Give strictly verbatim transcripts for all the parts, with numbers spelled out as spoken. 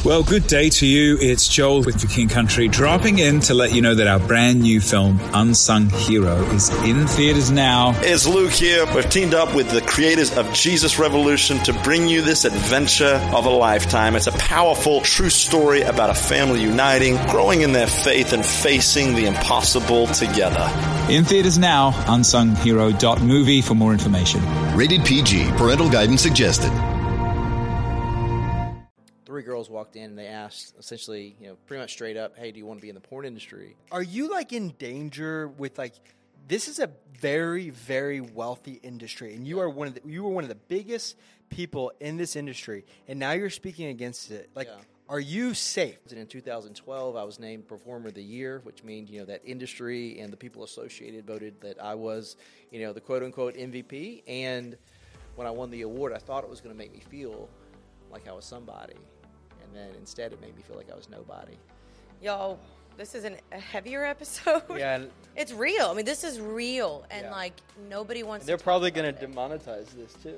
Well, good day to you. It's Joel with The King Country, dropping in to let you know that our brand new film, Unsung Hero, is in theaters now. It's Luke here. We've teamed up with the creators of Jesus Revolution to bring you this adventure of a lifetime. It's a powerful, true story about a family uniting, growing in their faith, and facing the impossible together. In theaters now, unsung hero dot movie for more information. Rated P G. Parental guidance suggested. Three girls walked in and they asked, essentially, you know, pretty much straight up, hey, do you want to be in the porn industry? Are you, like, in danger with, like, this is a very, very wealthy industry, and you are one of the, you were one of the biggest people in this industry, and now you're speaking against it. Like, Yeah. Are you safe? And in two thousand twelve, I was named Performer of the Year, which means, you know, that industry and the people associated voted that I was, you know, the quote-unquote M V P. And when I won the award, I thought it was going to make me feel like I was somebody. And then instead it made me feel like I was nobody. Y'all, this is an, a heavier episode. Yeah. It's real. I mean, this is real. And, Yeah. like, nobody wants They're to probably going to demonetize this, too.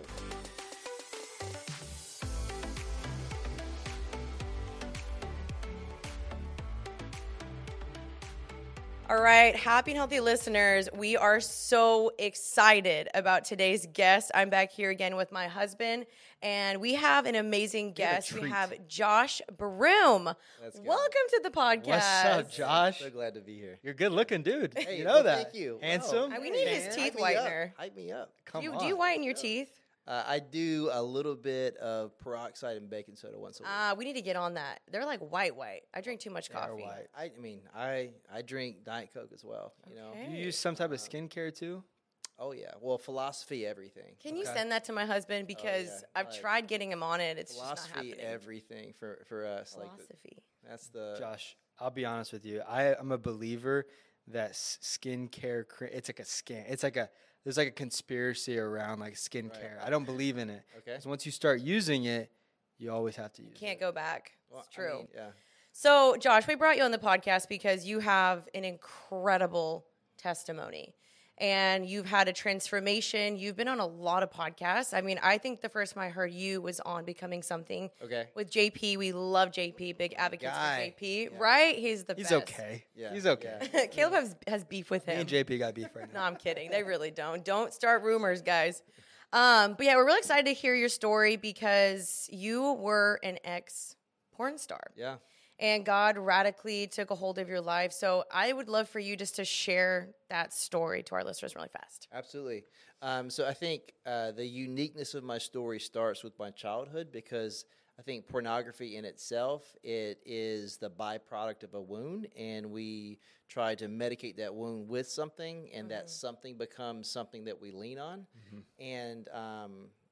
All right, happy and healthy listeners, we are so excited about today's guest. I'm back here again with my husband, and we have an amazing guest. We have Josh Broom. Let's go. Welcome to the podcast. What's up, Josh? So glad to be here. You're a good-looking dude. Hey, you know well, that. thank you. Handsome. Uh, we need his Man, teeth hype me whitener. up. Hype me up. Come Do you, on. do you whiten your teeth? Uh, I do a little bit of peroxide and baking soda once a week. Uh, we need to get on that. They're like white, white. I drink too much They're coffee. white. I, I mean, I, I drink Diet Coke as well. You know. Okay. Do you use some type of skincare, too? Oh yeah. Well, philosophy, everything. Can you Okay. send that to my husband? Because yeah. I've Like, tried getting him on it. It's just not Philosophy, happening. everything for for us. Like the- Philosophy. that's the. Josh, I'll be honest with you. I, I'm a believer that s- skincare, cre- it's like a scam. It's like a, there's like a conspiracy around like skincare. I don't believe in it. Okay. So once you start using it, you always have to use Can't it. go back. Well, It's I true. mean, yeah. So, Josh, we brought you on the podcast because you have an incredible testimony. And you've had a transformation. You've been on a lot of podcasts. I mean, I think the first time I heard you was on Becoming Something Okay. with J P. We love J P, big advocates for guy. J P, Yeah. right? He's the He's best. okay. Yeah, He's okay. yeah. Caleb has, has beef with Me him. and J P got beef right No, now. I'm kidding. They really don't. Don't start rumors, guys. Um, but yeah, we're really excited to hear your story because you were an ex porn star. Yeah. And God radically took a hold of your life. So I would love for you just to share that story to our listeners really fast. Absolutely. Um, so I think uh, the uniqueness of my story starts with my childhood because I think pornography in itself, it is the byproduct of a wound, and we try to medicate that wound with something, and that something becomes something that we lean on. And um,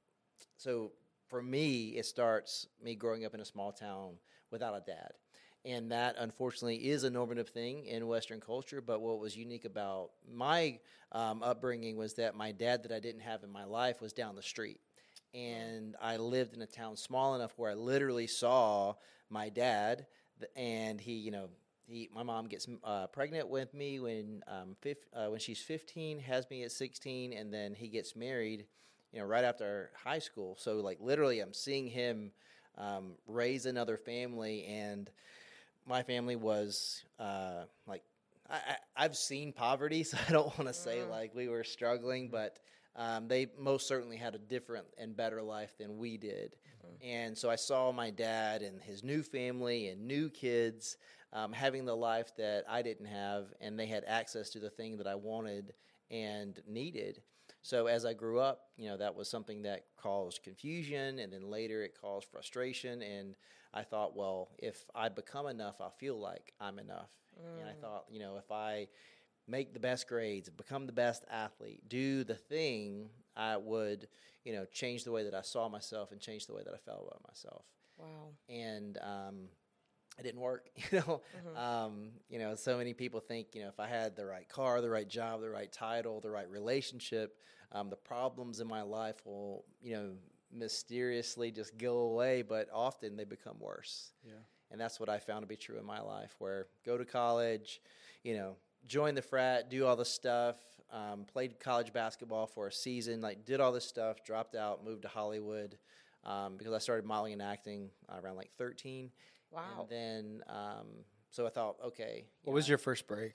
so for me, it starts me growing up in a small town without a dad. And that, unfortunately, is a normative thing in Western culture. But what was unique about my um, upbringing was that my dad that I didn't have in my life was down the street. And I lived in a town small enough where I literally saw my dad, th- and he, you know, he, my mom gets uh, pregnant with me when um, fif- uh, when she's fifteen, has me at sixteen, and then he gets married, you know, right after high school. So, like, literally, I'm seeing him um, raise another family, and my family was uh, like, I, I, I've seen poverty, so I don't want to say like we were struggling, but um, they most certainly had a different and better life than we did. And so I saw my dad and his new family and new kids um, having the life that I didn't have, and they had access to the thing that I wanted and needed. So as I grew up, you know, that was something that caused confusion, and then later it caused frustration. And I thought, well, if I become enough, I'll feel like I'm enough. Mm. And I thought, you know, if I make the best grades, become the best athlete, do the thing, I would, you know, change the way that I saw myself and change the way that I felt about myself. Wow. And um, it didn't work, you know. Mm-hmm. Um, you know, so many people think, you know, if I had the right car, the right job, the right title, the right relationship, um, the problems in my life will, you know, mysteriously just go away, but often they become worse. Yeah. And that's what I found to be true in my life, where go to college, you know, join the frat, do all the stuff, um, played college basketball for a season, like did all this stuff, dropped out, moved to Hollywood, um, because I started modeling and acting around like thirteen. Wow. And then, um, so I thought, okay. What was your first break?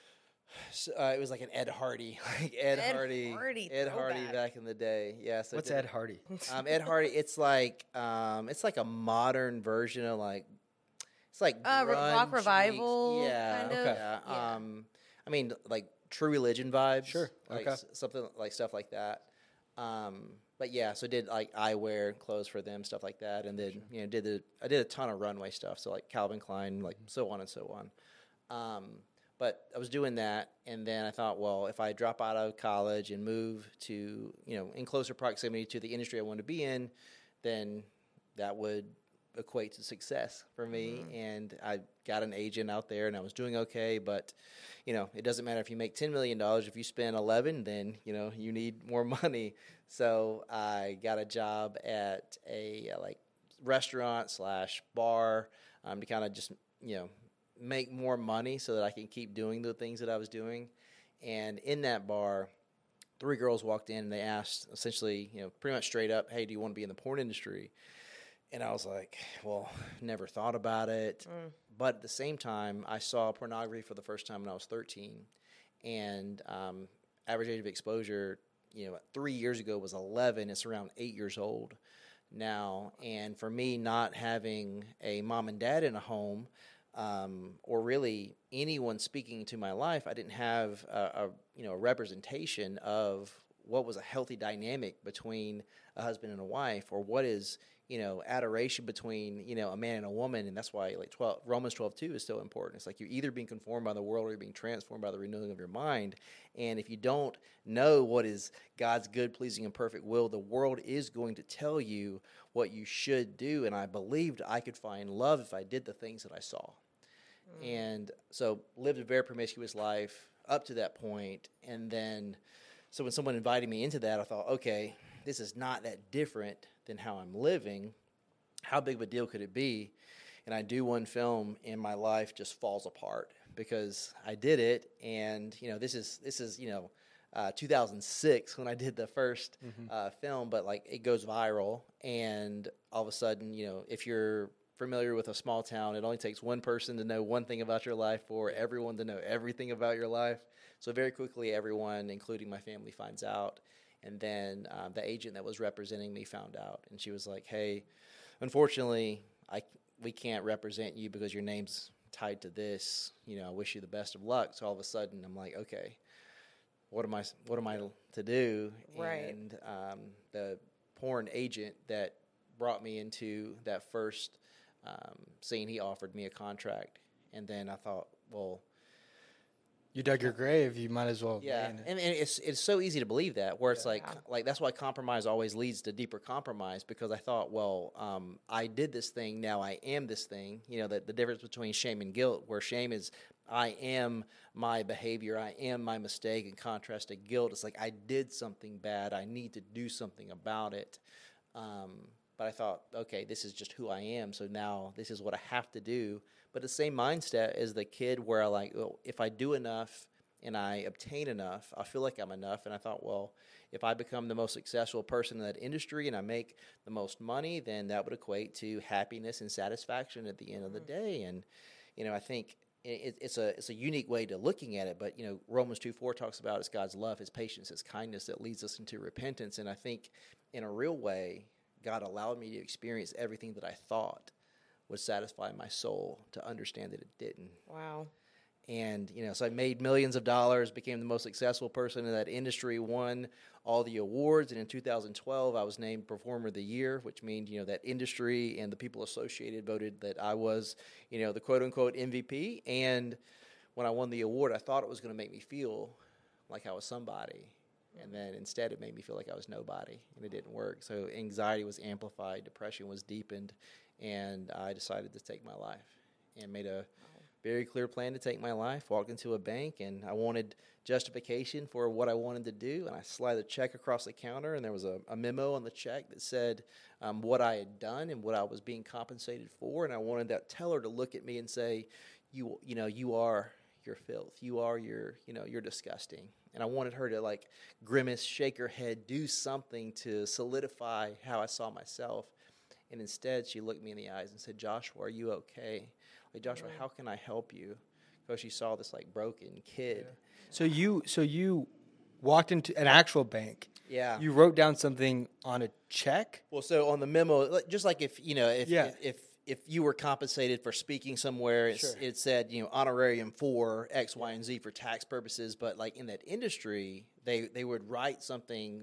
So, uh, it was like an Ed Hardy, like Ed, Ed Hardy, Hardy Ed Hardy throwback. back in the day. Yeah. So I What's did- Ed Hardy? Um, Ed Hardy. It's like um, it's like a modern version of like it's like Uh, re- rock grunge revival meets- Yeah. kind of? okay. Yeah. Yeah. Um, I mean, like True Religion vibes. Sure, Like okay. s- something like stuff like that. Um, but yeah, so did like eyewear clothes for them, stuff like that, and then you know did the I did a ton of runway stuff, so like Calvin Klein, like so on and so on. Um, but I was doing that, and then I thought, well, if I drop out of college and move to, you know, in closer proximity to the industry I want to be in, then that would equate to success for me. And I got an agent out there, and I was doing okay. But, you know, it doesn't matter if you make ten million dollars. If you spend eleven, then, you know, you need more money. So I got a job at a, uh, like, restaurant slash bar um, to kind of just, you know, make more money so that I can keep doing the things that I was doing. And in that bar, three girls walked in and they asked essentially, you know, pretty much straight up, hey, do you want to be in the porn industry? And I was like, well, never thought about it. Mm. But at the same time, I saw pornography for the first time when I was thirteen. And um, average age of exposure, you know, three years ago was eleven. It's around eight years old now. And for me, not having a mom and dad in a home, Um, or really anyone speaking to my life, I didn't have a, a you know a representation of what was a healthy dynamic between a husband and a wife, or what is you know adoration between you know a man and a woman, and that's why like twelve, Romans twelve two is so important. It's like you're either being conformed by the world or you're being transformed by the renewing of your mind. And if you don't know what is God's good, pleasing, and perfect will, the world is going to tell you what you should do. And I believed I could find love if I did the things that I saw. And so lived a very promiscuous life up to that point. And then, so when someone invited me into that, I thought, okay, this is not that different than how I'm living. How big of a deal could it be? And I do one film and my life just falls apart because I did it. And, you know, this is, this is, you know, uh, two thousand six when I did the first mm-hmm. uh, film, but like it goes viral. And all of a sudden, you know, if you're familiar with a small town, it only takes one person to know one thing about your life for everyone to know everything about your life. So very quickly, everyone, including my family, finds out. And then um, the agent that was representing me found out, and she was like, "Hey, unfortunately, I we can't represent you because your name's tied to this. You know, I wish you the best of luck." So all of a sudden, I'm like, "Okay, what am I? What am I to do?" Right. And um, the porn agent that brought me into that first Um, scene, he offered me a contract, and then I thought, well, you dug your grave. You might as well. yeah, man. and, and it's it's so easy to believe that. Where it's Yeah. like like that's why compromise always leads to deeper compromise, because I thought, well, um, I did this thing, now I am this thing. You know, that the difference between shame and guilt, where shame is I am my behavior, I am my mistake, in contrast to guilt, it's like I did something bad, I need to do something about it. Um, But I thought, okay, this is just who I am, so now this is what I have to do. But the same mindset as the kid where I like, well, if I do enough and I obtain enough, I feel like I'm enough. And I thought, well, if I become the most successful person in that industry and I make the most money, then that would equate to happiness and satisfaction at the end mm-hmm. of the day. And, you know, I think it, it's a it's a unique way to looking at it. But, you know, Romans two four talks about it's God's love, his patience, his kindness that leads us into repentance. And I think in a real way, God allowed me to experience everything that I thought would satisfy my soul to understand that it didn't. Wow. And, you know, so I made millions of dollars, became the most successful person in that industry, won all the awards. And in two thousand twelve, I was named Performer of the Year, which means, you know, that industry and the people associated voted that I was, you know, the quote-unquote M V P. And when I won the award, I thought it was going to make me feel like I was somebody. And then instead it made me feel like I was nobody, and it didn't work. So anxiety was amplified, depression was deepened, and I decided to take my life and made a very clear plan to take my life, walked into a bank, and I wanted justification for what I wanted to do. And I slid a check across the counter, and there was a, a memo on the check that said um, what I had done and what I was being compensated for. And I wanted that teller to look at me and say, you, you know, you are your filth. You are your, you know, you're disgusting. And I wanted her to like grimace, shake her head, do something to solidify how I saw myself. And instead, she looked me in the eyes and said, Joshua, are you okay? Like, Joshua, how can I help you? Because she saw this, like, broken kid. So you, so you walked into an actual bank. Yeah. You wrote down something on a check? Well, so on the memo, like- just like if, you know, if Yeah. if, if if you were compensated for speaking somewhere, it's, Sure. it said, you know, honorarium for X, Y, and Z for tax purposes. But like in that industry, they, they would write something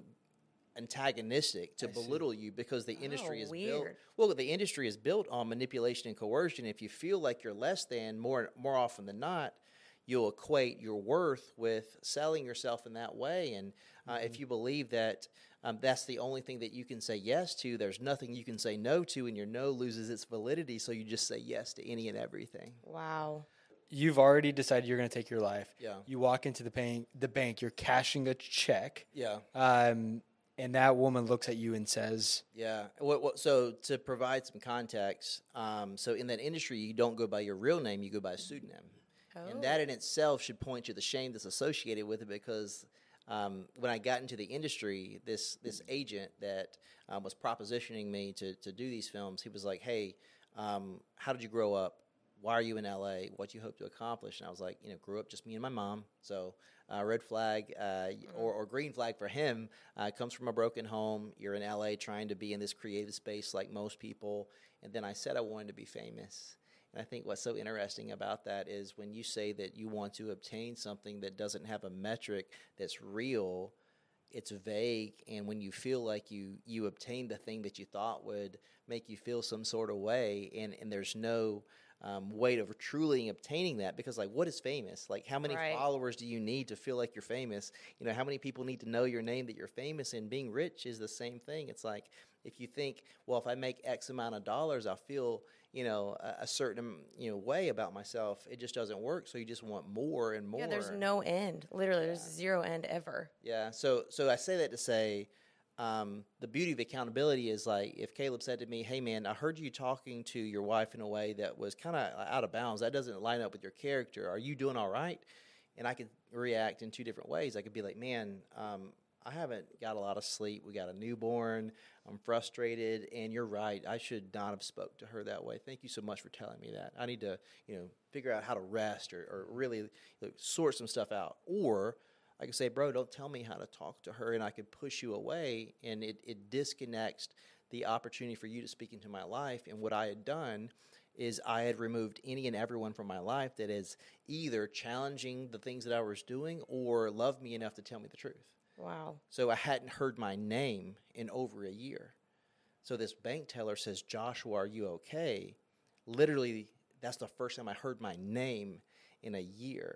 antagonistic to belittle you because the industry is built. weird. Well, the industry is built on manipulation and coercion. If you feel like you're less than, more more often than not, you'll equate your worth with selling yourself in that way. And uh, if you believe that um, that's the only thing that you can say yes to, there's nothing you can say no to, and your no loses its validity. So you just say yes to any and everything. Wow. You've already decided you're going to take your life. Yeah. You walk into the bank, the bank, you're cashing a check. Yeah. Um, and that woman looks at you and says, Yeah. What, what, so to provide some context, um, so in that industry, you don't go by your real name, you go by a pseudonym. And that in itself should point to the shame that's associated with it because um, when I got into the industry, this this agent that um, was propositioning me to, to do these films, he was like, hey, um, how did you grow up? Why are you in L A? What do you hope to accomplish? And I was like, you know, grew up just me and my mom. So uh, red flag uh, or, or green flag for him uh, comes from a broken home. You're in L A trying to be in this creative space like most people. And then I said I wanted to be famous. And I think what's so interesting about that is when you say that you want to obtain something that doesn't have a metric that's real, it's vague. And when you feel like you you obtained the thing that you thought would make you feel some sort of way, and, and there's no um, way of truly obtaining that, because like, what is famous? Like, how many Right. followers do you need to feel like you're famous? You know, how many people need to know your name that you're famous? And being rich is the same thing. It's like, if you think, well, if I make X amount of dollars, I'll feel, you know, a, a certain, you know, way about myself. It just doesn't work. So you just want more and more. Yeah, there's no end. Literally, there's zero end ever. Yeah. So, so I say that to say, um, the beauty of accountability is like, if Caleb said to me, hey man, I heard you talking to your wife in a way that was kind of out of bounds. That doesn't line up with your character. Are you doing all right? And I could react in two different ways. I could be like, man, um, I haven't got a lot of sleep. We got a newborn. I'm frustrated, and you're right. I should not have spoke to her that way. Thank you so much for telling me that. I need to, you know, figure out how to rest or, or really you know, sort some stuff out. Or I could say, bro, don't tell me how to talk to her, and I could push you away, and it, it disconnects the opportunity for you to speak into my life. And what I had done is I had removed any and everyone from my life that is either challenging the things that I was doing or loved me enough to tell me the truth. Wow. So I hadn't heard my name in over a year. So this bank teller says, Joshua, are you okay? Literally, that's the first time I heard my name in a year.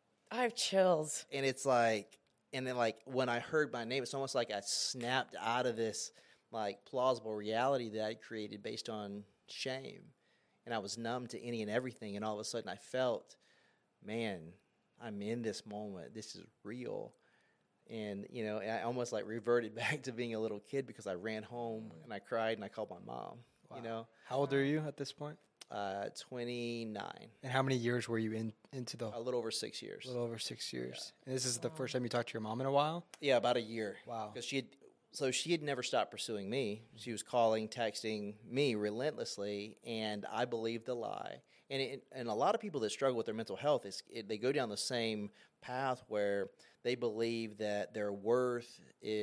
I have chills. And it's like, and then like when I heard my name, it's almost like I snapped out of this like plausible reality that I created based on shame. And I was numb to any and everything. And all of a sudden I felt, man, I'm in this moment. This is real. And, you know, I almost like reverted back to being a little kid because I ran home and I cried and I called my mom, wow. you know. How old are you at this point? Uh, twenty-nine. And how many years were you in into the A little over six years. A little over six years. And this is the first time you talked to your mom in a while? Yeah, about a year. Wow. Because she had, so she had never stopped pursuing me. She was calling, texting me relentlessly, and I believed the lie. And it, and a lot of people that struggle with their mental health, is it, they go down the same path where they believe that their worth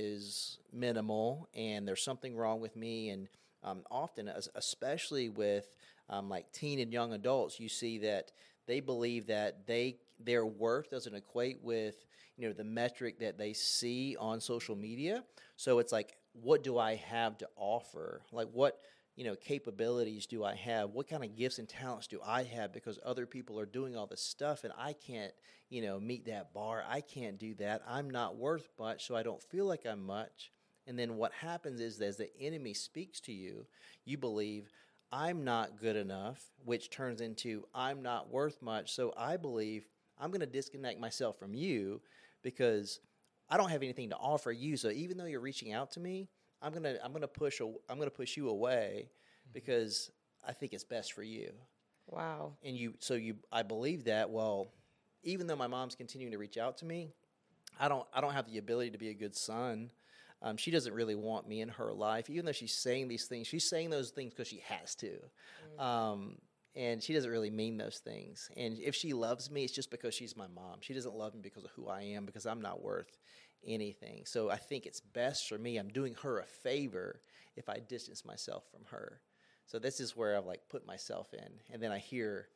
is minimal and there's something wrong with me. And um, often, as, especially with um, like teen and young adults, you see that they believe that they their worth doesn't equate with, you know, the metric that they see on social media. So it's like, what do I have to offer? Like, what, you know, capabilities do I have? What kind of gifts and talents do I have? Because other people are doing all this stuff and I can't, you know, meet that bar. I can't do that. I'm not worth much, so I don't feel like I'm much. And then what happens is, as the enemy speaks to you, you believe, I'm not good enough, which turns into I'm not worth much. So I believe I'm going to disconnect myself from you because I don't have anything to offer you. So even though you're reaching out to me, I'm going to I'm going to push a, I'm going to push you away because I think it's best for you. Wow. And you so you I believe that, well, even though my mom's continuing to reach out to me, I don't I don't have the ability to be a good son. Um, she doesn't really want me in her life, even though she's saying these things. She's saying those things because she has to. Mm. Um, and she doesn't really mean those things. And if she loves me, it's just because she's my mom. She doesn't love me because of who I am, because I'm not worth anything. So I think it's best for me. I'm doing her a favor if I distance myself from her. So this is where I've like put myself in. And then I hear,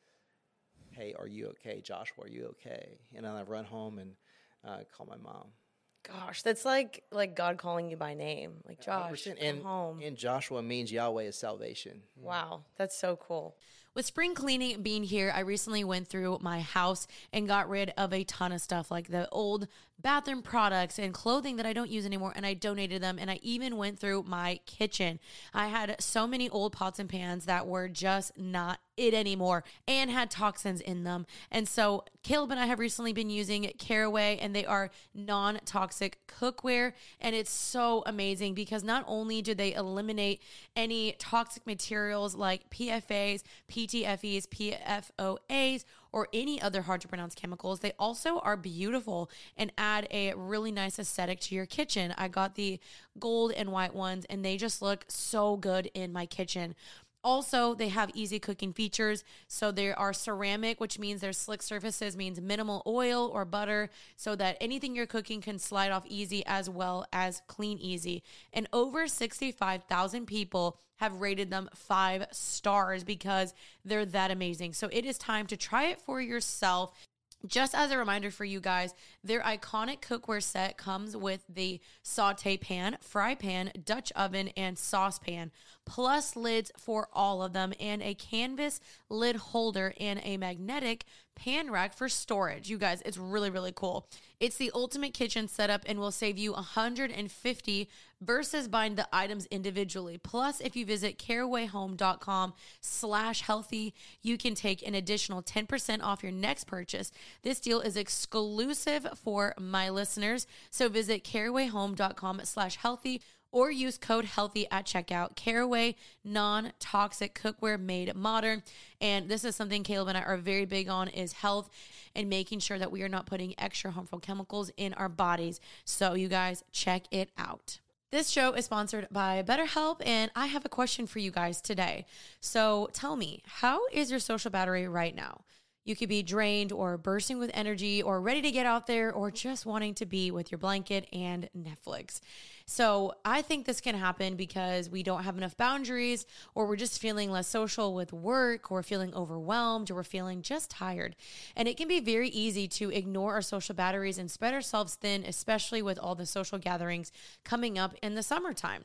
hey, are you okay? Joshua, are you okay? And then I run home and uh, call my mom. Gosh, that's like like God calling you by name. Like, Josh, come and, home. And Joshua means Yahweh is salvation. Wow, that's so cool. With spring cleaning being here, I recently went through my house and got rid of a ton of stuff, like the old bathroom products and clothing that I don't use anymore, and I donated them. And I even went through my kitchen. I had so many old pots and pans that were just not it anymore and had toxins in them. And so Caleb and I have recently been using Caraway, and they are non-toxic cookware. And it's so amazing because not only do they eliminate any toxic materials like P F As, P T F Es, P F O As, or any other hard to pronounce chemicals, they also are beautiful and add a really nice aesthetic to your kitchen. I got the gold and white ones, and they just look so good in my kitchen. Also, they have easy cooking features. So they are ceramic, which means their slick surfaces means minimal oil or butter, so that anything you're cooking can slide off easy, as well as clean easy. And over sixty-five thousand people have rated them five stars because they're that amazing. So it is time to try it for yourself. Just as a reminder for you guys, their iconic cookware set comes with the saute pan, fry pan, Dutch oven, and saucepan, plus lids for all of them, and a canvas lid holder and a magnetic pan rack for storage. You guys, it's really, really cool. It's the ultimate kitchen setup and will save you one hundred fifty dollars versus buying the items individually. Plus, if you visit carawayhome.com slash healthy, you can take an additional ten percent off your next purchase. This deal is exclusive for my listeners. So visit carawayhome.com slash healthy or use code HEALTHY at checkout. Caraway, non-toxic cookware made modern. And this is something Caleb and I are very big on, is health and making sure that we are not putting extra harmful chemicals in our bodies. So you guys, check it out. This show is sponsored by BetterHelp, and I have a question for you guys today. So tell me, how is your social battery right now? You could be drained or bursting with energy or ready to get out there or just wanting to be with your blanket and Netflix. So I think this can happen because we don't have enough boundaries, or we're just feeling less social with work, or feeling overwhelmed, or we're feeling just tired. And it can be very easy to ignore our social batteries and spread ourselves thin, especially with all the social gatherings coming up in the summertime.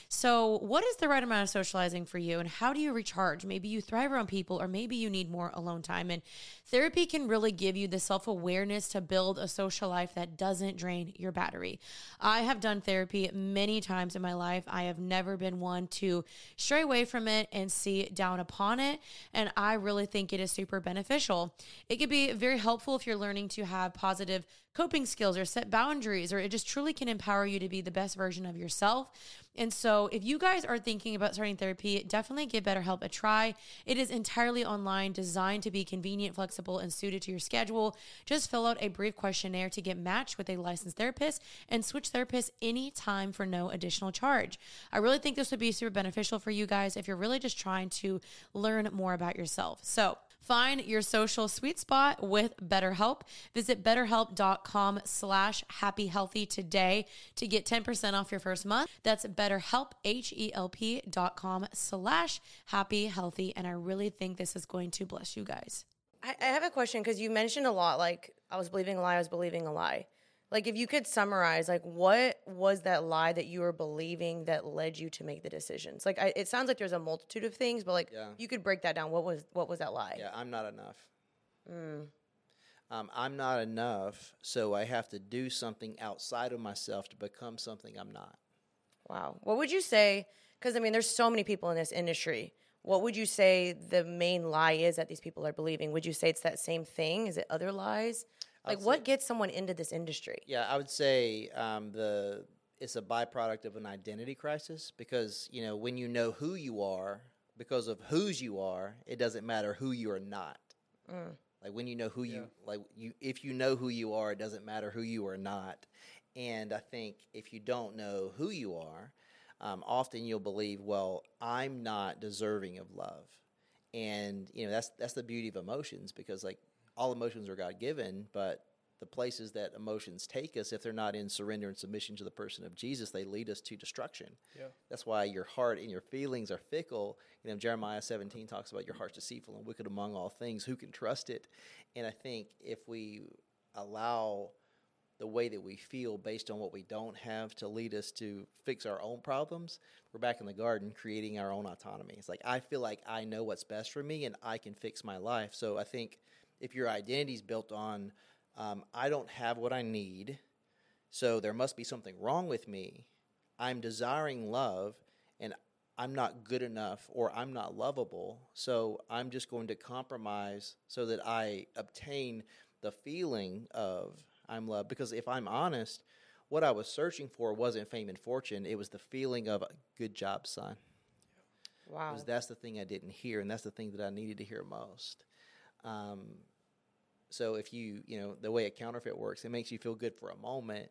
So what is the right amount of socializing for you, and how do you recharge? Maybe you thrive around people, or maybe you need more alone time. And therapy can really give you the self-awareness to build a social life that doesn't drain your battery. I have done therapy many times in my life. I have never been one to stray away from it and see down upon it. And I really think it is super beneficial. It could be very helpful if you're learning to have positive coping skills or set boundaries, or it just truly can empower you to be the best version of yourself. And so if you guys are thinking about starting therapy, definitely give BetterHelp a try. It is entirely online, designed to be convenient, flexible, and suited to your schedule. Just fill out a brief questionnaire to get matched with a licensed therapist and switch therapists anytime for no additional charge. I really think this would be super beneficial for you guys if you're really just trying to learn more about yourself. So find your social sweet spot with BetterHelp. Visit betterhelp.com slash happyhealthy today to get ten percent off your first month. That's BetterHelp, H-E-L-P dot com slash happyhealthy. And I really think this is going to bless you guys. I, I have a question, because you mentioned a lot, like, I was believing a lie, I was believing a lie. Like, if you could summarize, like, what was that lie that you were believing that led you to make the decisions? Like, I, it sounds like there's a multitude of things, but, like, Yeah. you could break that down. What was what was that lie? Yeah, I'm not enough. Mm. Um, I'm not enough, so I have to do something outside of myself to become something I'm not. Wow. What would you say, because, I mean, there's so many people in this industry. What would you say the main lie is that these people are believing? Would you say it's that same thing? Is it other lies? Like, what gets someone into this industry? Yeah, I would say um, the it's a byproduct of an identity crisis, because, you know, when you know who you are, because of whose you are, it doesn't matter who you are not. Mm. Like, when you know who yeah. you, like, you, if you know who you are, it doesn't matter who you are not. And I think if you don't know who you are, um, often you'll believe, well, I'm not deserving of love. And, you know, that's that's the beauty of emotions, because, like, all emotions are God-given, but the places that emotions take us, if they're not in surrender and submission to the person of Jesus, they lead us to destruction. Yeah. That's why your heart and your feelings are fickle. You know, Jeremiah seventeen talks about your heart's deceitful and wicked among all things. Who can trust it? And I think if we allow the way that we feel based on what we don't have to lead us to fix our own problems, we're back in the garden creating our own autonomy. It's like, I feel like I know what's best for me and I can fix my life. So I think if your identity is built on, um, I don't have what I need, so there must be something wrong with me, I'm desiring love, and I'm not good enough, or I'm not lovable, so I'm just going to compromise so that I obtain the feeling of I'm loved. Because if I'm honest, what I was searching for wasn't fame and fortune. It was the feeling of, good job, son. Wow. Because that's the thing I didn't hear, and that's the thing that I needed to hear most. Um, so if you, you know, the way a counterfeit works, it makes you feel good for a moment,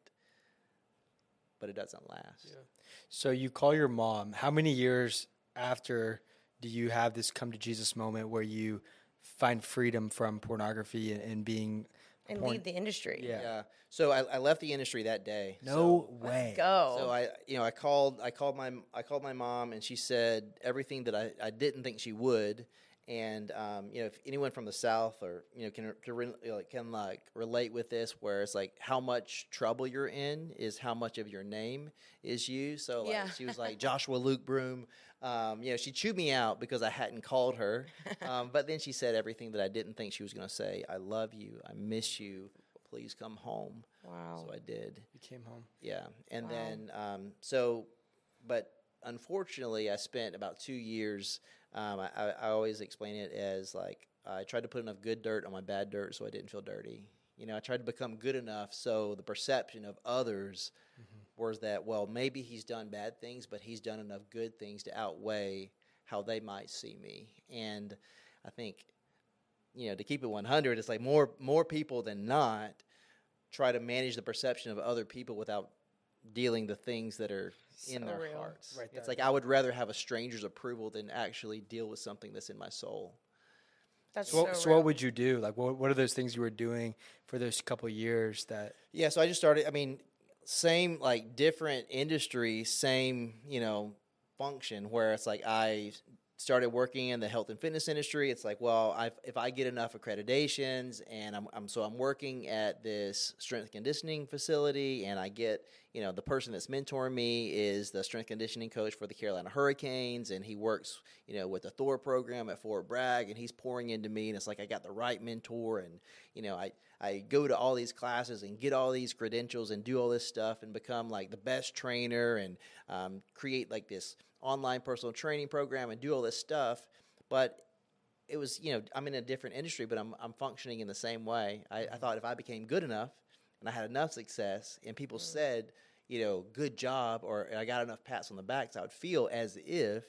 but it doesn't last. Yeah. So you call your mom. How many years after do you have this come to Jesus moment where you find freedom from pornography and, and being and porn- leave the industry. Yeah. Yeah. So I, I left the industry that day. No So- way. Go. So I, you know, I called, I called my, I called my mom, and she said everything that I, I didn't think she would. And um, you know, if anyone from the South, or you know, can can, re- like, can like relate with this, where it's like how much trouble you're in is how much of your name is used. So like, Yeah. she was like Joshua Luke Broom. Um, you know, she chewed me out because I hadn't called her. Um, but then she said everything that I didn't think she was going to say. I love you. I miss you. Please come home. Wow. So I did. You came home. Yeah. And Wow. then, um, so, but unfortunately, I spent about two years. Um, I, I I always explain it as like, I tried to put enough good dirt on my bad dirt so I didn't feel dirty. You know, I tried to become good enough so the perception of others was that, well, maybe he's done bad things, but he's done enough good things to outweigh how they might see me. And I think, you know, to keep it one hundred, it's like more more people than not try to manage the perception of other people without dealing the things that are in So their real. hearts. Right It's there. like I would rather have a stranger's approval than actually deal with something that's in my soul. That's So, so, what, so real. what would you do? Like, what what are those things you were doing for those couple years that? Yeah, so I just started, I mean, same, like, different industry, same, you know, function, where it's like I started working in the health and fitness industry. It's like, well, I, if I get enough accreditations, and I'm, I'm so I'm working at this strength conditioning facility, and I get, you know, the person that's mentoring me is the strength conditioning coach for the Carolina Hurricanes, and he works, you know, with the Thor program at Fort Bragg, and he's pouring into me, and it's like I got the right mentor, and, you know, I, I go to all these classes and get all these credentials and do all this stuff and become like the best trainer, and um, create like this online personal training program and do all this stuff. But it was, you know, I'm in a different industry, but I'm I'm functioning in the same way. I, I thought if I became good enough and I had enough success and people said, you know, good job, or I got enough pats on the backs, I would feel as if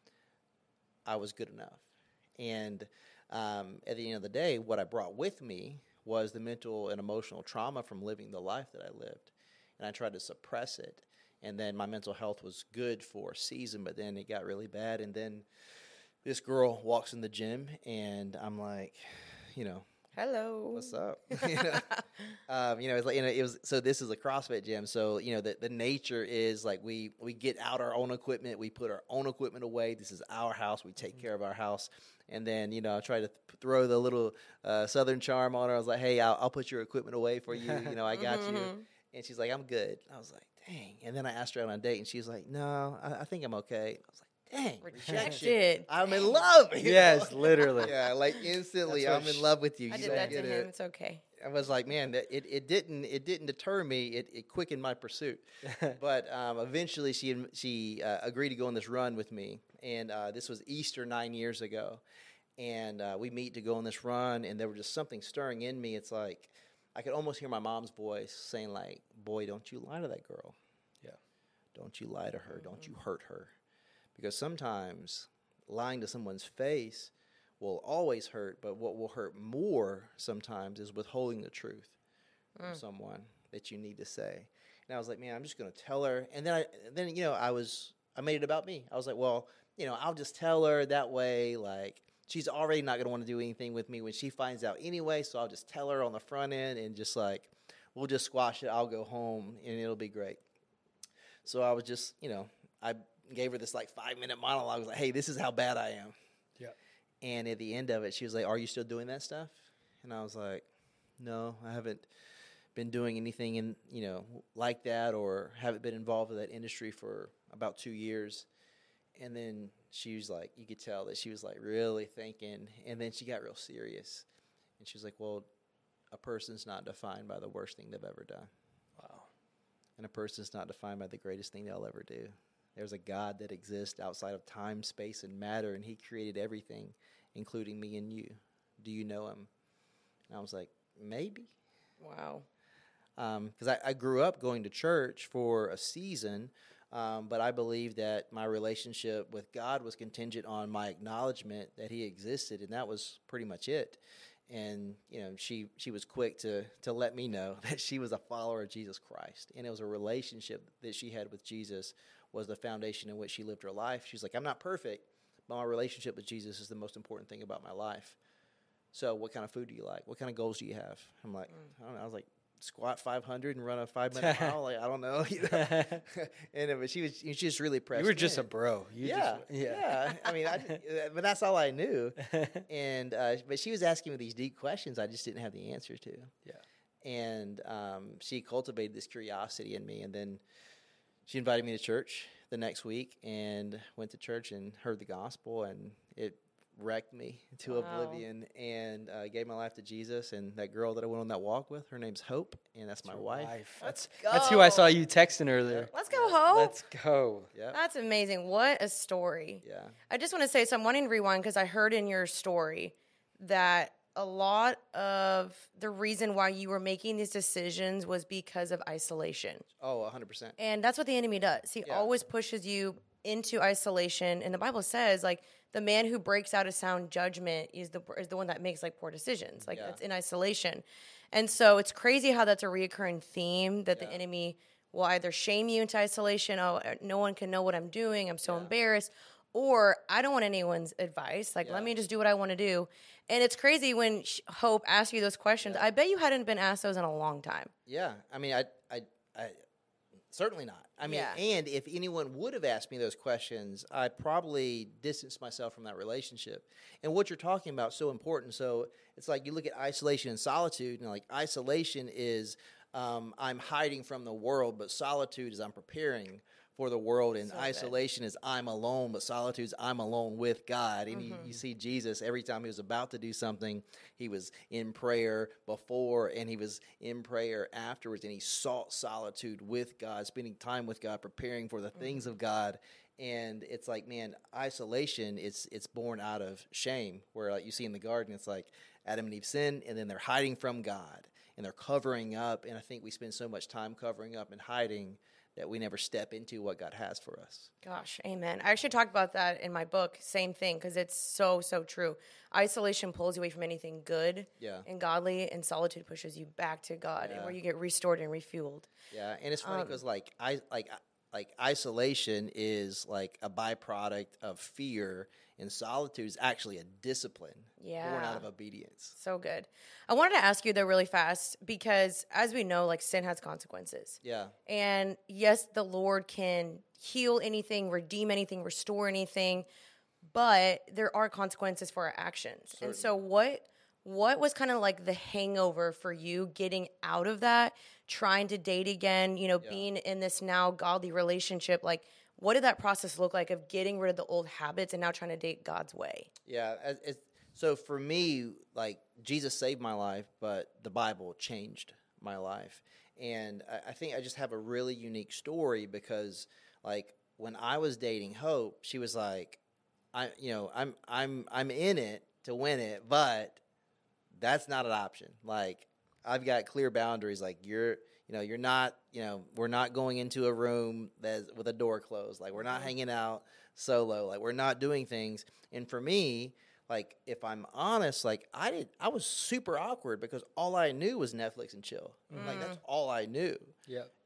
I was good enough. And um, at the end of the day, what I brought with me was the mental and emotional trauma from living the life that I lived. And I tried to suppress it. And then my mental health was good for a season, but then it got really bad. And then this girl walks in the gym, and I'm like, you know, Hello. what's up? you know, um, you know, it's like, you know, it was, so this is a CrossFit gym. So, you know, the, the nature is like we, we get out our own equipment. We put our own equipment away. This is our house. We take care of our house. And then, you know, I try to th- throw the little uh, Southern charm on her. I was like, hey, I'll, I'll put your equipment away for you. You know, I got you. And she's like, I'm good. I was like, dang. And then I asked her out on a date, and she was like, no, I, I think I'm okay. I was like, dang. Rejected. I'm in love. you Yes, know? literally. Yeah, like instantly, That's I'm what in sh- love with you. I You did don't that to get him. it. It's okay. I was like, man, that- it, it didn't it didn't deter me. It, it quickened my pursuit. But um, eventually, she she uh, agreed to go on this run with me, and uh, this was Easter nine years ago, and uh, we meet to go on this run, and there was just something stirring in me. It's like I could almost hear my mom's voice saying, like, "Boy, don't you lie to that girl. Yeah. Don't you lie to her. Don't you hurt her, because sometimes lying to someone's face will always hurt, but what will hurt more sometimes is withholding the truth from someone that you need to say." And I was like, man, I'm just going to tell her. And then, I, then you know, I was, I made it about me. I was like, well, you know, I'll just tell her that way. Like, she's already not going to want to do anything with me when she finds out anyway. So I'll just tell her on the front end and just like, we'll just squash it. I'll go home and it'll be great. So I was just, you know, I gave her this like five minute monologue. I was like, hey, this is how bad I am. Yeah. And at the end of it, she was like, are you still doing that stuff? And I was like, no, I haven't been doing anything in, you know, like that, or haven't been involved with that industry for about two years. And then she was like, you could tell that she was like really thinking, and then she got real serious. And she was like, well, a person's not defined by the worst thing they've ever done. Wow. And a person's not defined by the greatest thing they'll ever do. There's a God that exists outside of time, space, and matter, and he created everything, including me and you. Do you know him? And I was like, maybe. Wow. Because um, I, I grew up going to church for a season, um, but I believe that my relationship with God was contingent on my acknowledgement that he existed, and that was pretty much it. And, you know, she, she was quick to, to let me know that she was a follower of Jesus Christ, and it was a relationship that she had with Jesus was the foundation in which she lived her life. She's like, I'm not perfect, but my relationship with Jesus is the most important thing about my life. So what kind of food do you like? What kind of goals do you have? I'm like, I don't know. I was like, squat five hundred and run a five minute mile. Like, I don't know. You know? and but she was, she was just really pressed. You were just in. a bro. You yeah, just, yeah, yeah. I mean, I, but that's all I knew. And uh, but she was asking me these deep questions I just didn't have the answer to. Yeah. And um, she cultivated this curiosity in me, and then she invited me to church the next week, and went to church and heard the gospel, and it wrecked me to Wow. oblivion, and uh, gave my life to Jesus. And that girl that I went on that walk with, her name's Hope, and that's my wife. That's Let's that's who I go. saw you texting earlier. Let's go, Hope. Let's go. Yeah, That's amazing. What a story. yeah, I just want to say, so I'm wanting to rewind because I heard in your story that a lot of the reason why you were making these decisions was because of isolation. oh, one hundred percent. And that's what the enemy does. He Yeah. always pushes you into isolation. And the Bible says, like, the man who breaks out of sound judgment is the is the one that makes like poor decisions. Like, Yeah. that's in isolation. And so it's crazy how that's a reoccurring theme that the Yeah. enemy will either shame you into isolation. Oh, no one can know what I'm doing. I'm so Yeah. embarrassed. Or I don't want anyone's advice. Like, Yeah. let me just do what I want to do. And it's crazy when Sh- Hope asks you those questions. I bet you hadn't been asked those in a long time. Yeah, I mean, I, I, I certainly not. I mean, Yeah. and if anyone would have asked me those questions, I probably distanced myself from that relationship. And what you're talking about is so important. So it's like you look at isolation and solitude, and like isolation is um, I'm hiding from the world, but solitude is I'm preparing for the world, and So good. isolation is I'm alone, but solitude is I'm alone with God. And you, you see Jesus every time he was about to do something, he was in prayer before, and he was in prayer afterwards, and he sought solitude with God, spending time with God, preparing for the things of God. And it's like, man, isolation, it's it's born out of shame, where like you see in the garden, it's like Adam and Eve sin, and then they're hiding from God, and they're covering up. And I think we spend so much time covering up and hiding that we never step into what God has for us. Gosh, amen. I actually talked about that in my book, same thing, because it's so, so true. Isolation pulls you away from anything good Yeah. and godly, and solitude pushes you back to God, and Yeah. where you get restored and refueled. Yeah, and it's funny Um, because like I like like isolation is like a byproduct of fear, and solitude is actually a discipline born Yeah. out of obedience. So good. I wanted to ask you, though, really fast, because as we know, like, sin has consequences. Yeah, And yes, the Lord can heal anything, redeem anything, restore anything, but there are consequences for our actions. And so what what was kind of like the hangover for you getting out of that, trying to date again, you know, being in this now godly relationship? Like, what did that process look like of getting rid of the old habits and now trying to date God's way? yeah. As, as, so for me, like Jesus saved my life, but the Bible changed my life, and I, I think I just have a really unique story because, like, when I was dating Hope, she was like, I, you know, I'm, I'm, I'm in it to win it, but that's not an option. Like, I've got clear boundaries. Like, you're, you know, you're not, you know, we're not going into a room that's with a door closed. Like, we're not hanging out solo. Like, we're not doing things. And for me, like, if I'm honest, like, I did, I was super awkward because all I knew was Netflix and chill. Like, that's all I knew. Yeah.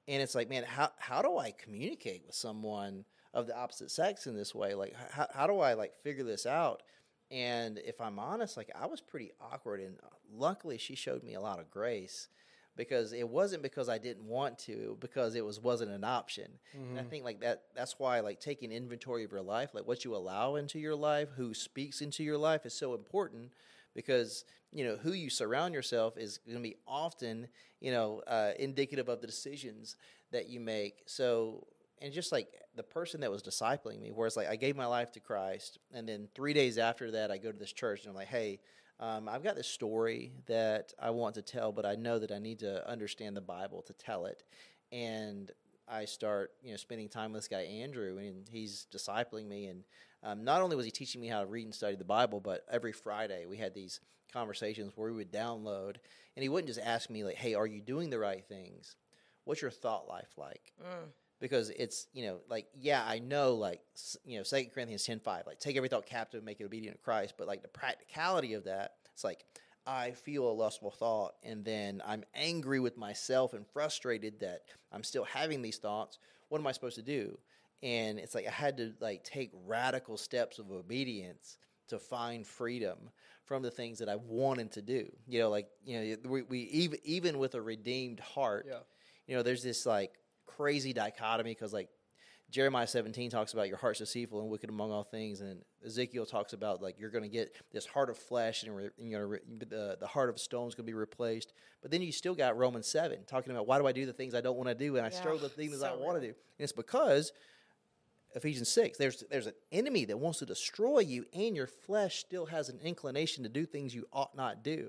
and it's like, man, how how do I communicate with someone of the opposite sex in this way? Like, how how do I like figure this out? And if I'm honest, like I was pretty awkward, and luckily she showed me a lot of grace, because it wasn't because I didn't want to, because it was wasn't an option. Mm-hmm. And I think like that that's why like taking inventory of your life, like what you allow into your life, who speaks into your life, is so important, because you know who you surround yourself is going to be often you know uh, indicative of the decisions that you make. So. And just like the person that was discipling me, where it's like I gave my life to Christ, and then three days after that, I go to this church, and I'm like, hey, um, I've got this story that I want to tell, but I know that I need to understand the Bible to tell it. And I start, you know, spending time with this guy, Andrew, and he's discipling me. And um, not only was he teaching me how to read and study the Bible, but every Friday we had these conversations where we would download, and he wouldn't just ask me like, hey, are you doing the right things? What's your thought life like? Mm. Because it's, you know, like, yeah, I know, like, you know, Second Corinthians ten five, like, take every thought captive and make it obedient to Christ. But, like, the practicality of that, it's like, I feel a lustful thought, and then I'm angry with myself and frustrated that I'm still having these thoughts. What am I supposed to do? And it's like I had to, like, take radical steps of obedience to find freedom from the things that I wanted to do. You know, like, you know, we, we even, even with a redeemed heart, yeah. you know, there's this, like, crazy dichotomy, because like Jeremiah seventeen talks about your heart's deceitful and wicked among all things, and Ezekiel talks about like you're going to get this heart of flesh, and re, you know re, the the heart of stone is going to be replaced. But then you still got Romans seven talking about why do I do the things I don't want to do, and I yeah, struggle with the things so I want to do. And it's because Ephesians six, there's there's an enemy that wants to destroy you, and your flesh still has an inclination to do things you ought not do.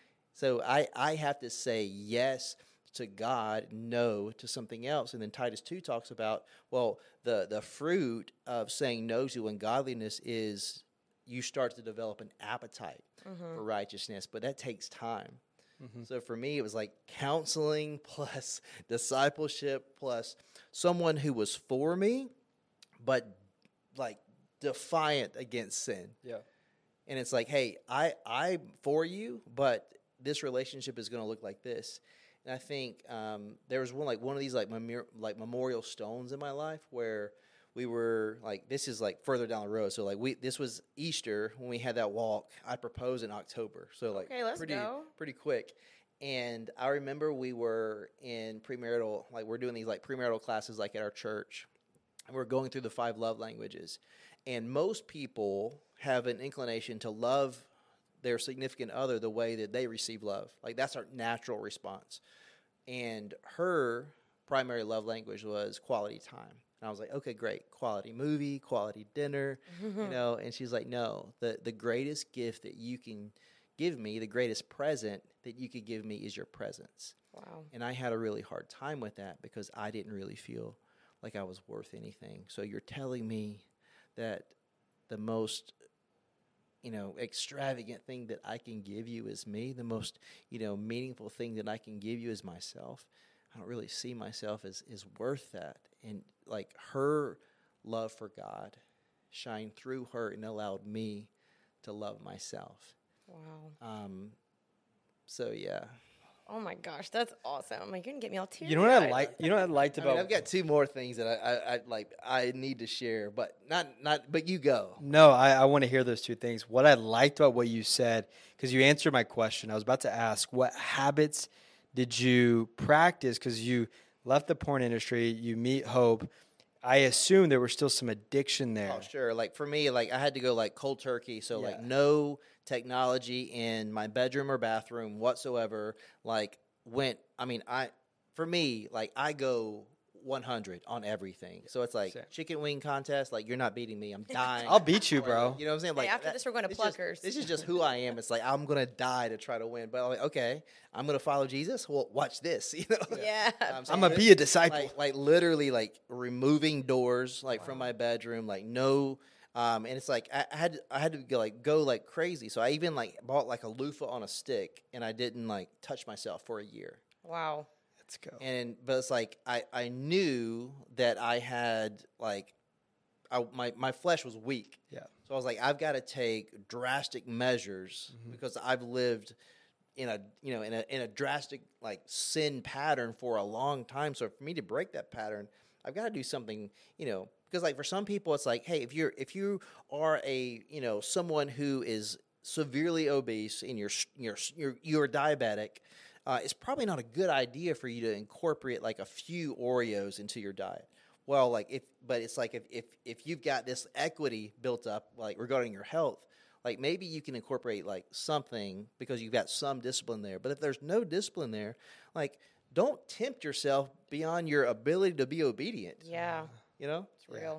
So I I have to say yes to God, no to something else. And then Titus two talks about, well, the, the fruit of saying no to ungodliness is you start to develop an appetite mm-hmm. for righteousness, but that takes time. Mm-hmm. So for me, it was like counseling plus discipleship plus someone who was for me, but like defiant against sin. Yeah. And it's like, hey, I, I'm for you, but this relationship is going to look like this. And I think um, there was one like one of these like mem- like memorial stones in my life where we were like, this is like further down the road. So like we this was Easter when we had that walk. I proposed in October, so like okay, let's pretty go. pretty quick. And I remember we were in premarital, like we're doing these like premarital classes like at our church, and we're going through the five love languages. And most people have an inclination to love their significant other the way that they receive love. Like that's our natural response. And her primary love language was quality time. And I was like, okay, great. Quality movie, quality dinner, you know. And she's like, no, the, the greatest gift that you can give me, the greatest present that you could give me is your presence. Wow. And I had a really hard time with that because I didn't really feel like I was worth anything. So you're telling me that the most, you know, extravagant thing that I can give you is me. The most, you know, meaningful thing that I can give you is myself. I don't really see myself as, as worth that. And like her love for God shined through her and allowed me to love myself. Wow. Um. So yeah. Oh my gosh, that's awesome! Like you're gonna get me all teary. You know what I like? You know what I liked about? I mean, I've got two more things that I, I, I like. I need to share, but not not. But you go. No, I, I want to hear those two things. What I liked about what you said, because you answered my question. I was about to ask, what habits did you practice? Because you left the porn industry, you meet Hope. I assume there was still some addiction there. Oh, sure. Like for me, like I had to go like cold turkey. So Yeah. like no technology in my bedroom or bathroom whatsoever. Like went, I mean, I, for me, like I go one hundred on everything. So it's like Same. chicken wing contest. Like you're not beating me. I'm dying. I'll beat you, bro. You know what I'm saying? Hey, Like after that- this, we're going to it's just- Pluckers. This is just who I am. It's like I'm gonna die to try to win. But I'm like, okay, I'm gonna follow Jesus. Well, watch this. You know? Yeah. Um, so I'm gonna lit- be a disciple. Like, like literally, like removing doors, like from my bedroom, like no. Um, and it's like I, I had to, I had to go like go like crazy. So I even like bought like a loofah on a stick, and I didn't like touch myself for a year. Wow. Let's go. And but it's like I, I knew that I had like I, my my flesh was weak. Yeah. So I was like, I've got to take drastic measures Mm-hmm. because I've lived in a you know in a in a drastic like sin pattern for a long time. So for me to break that pattern, I've got to do something, you know, because like for some people it's like, hey, if you're if you are a you know someone who is severely obese and you're you're you're, you're diabetic, uh, it's probably not a good idea for you to incorporate like a few Oreos into your diet. Well, like if but it's like if if if you've got this equity built up like regarding your health, like maybe you can incorporate like something because you've got some discipline there. But if there's no discipline there, like don't tempt yourself beyond your ability to be obedient. Yeah. You know? It's real.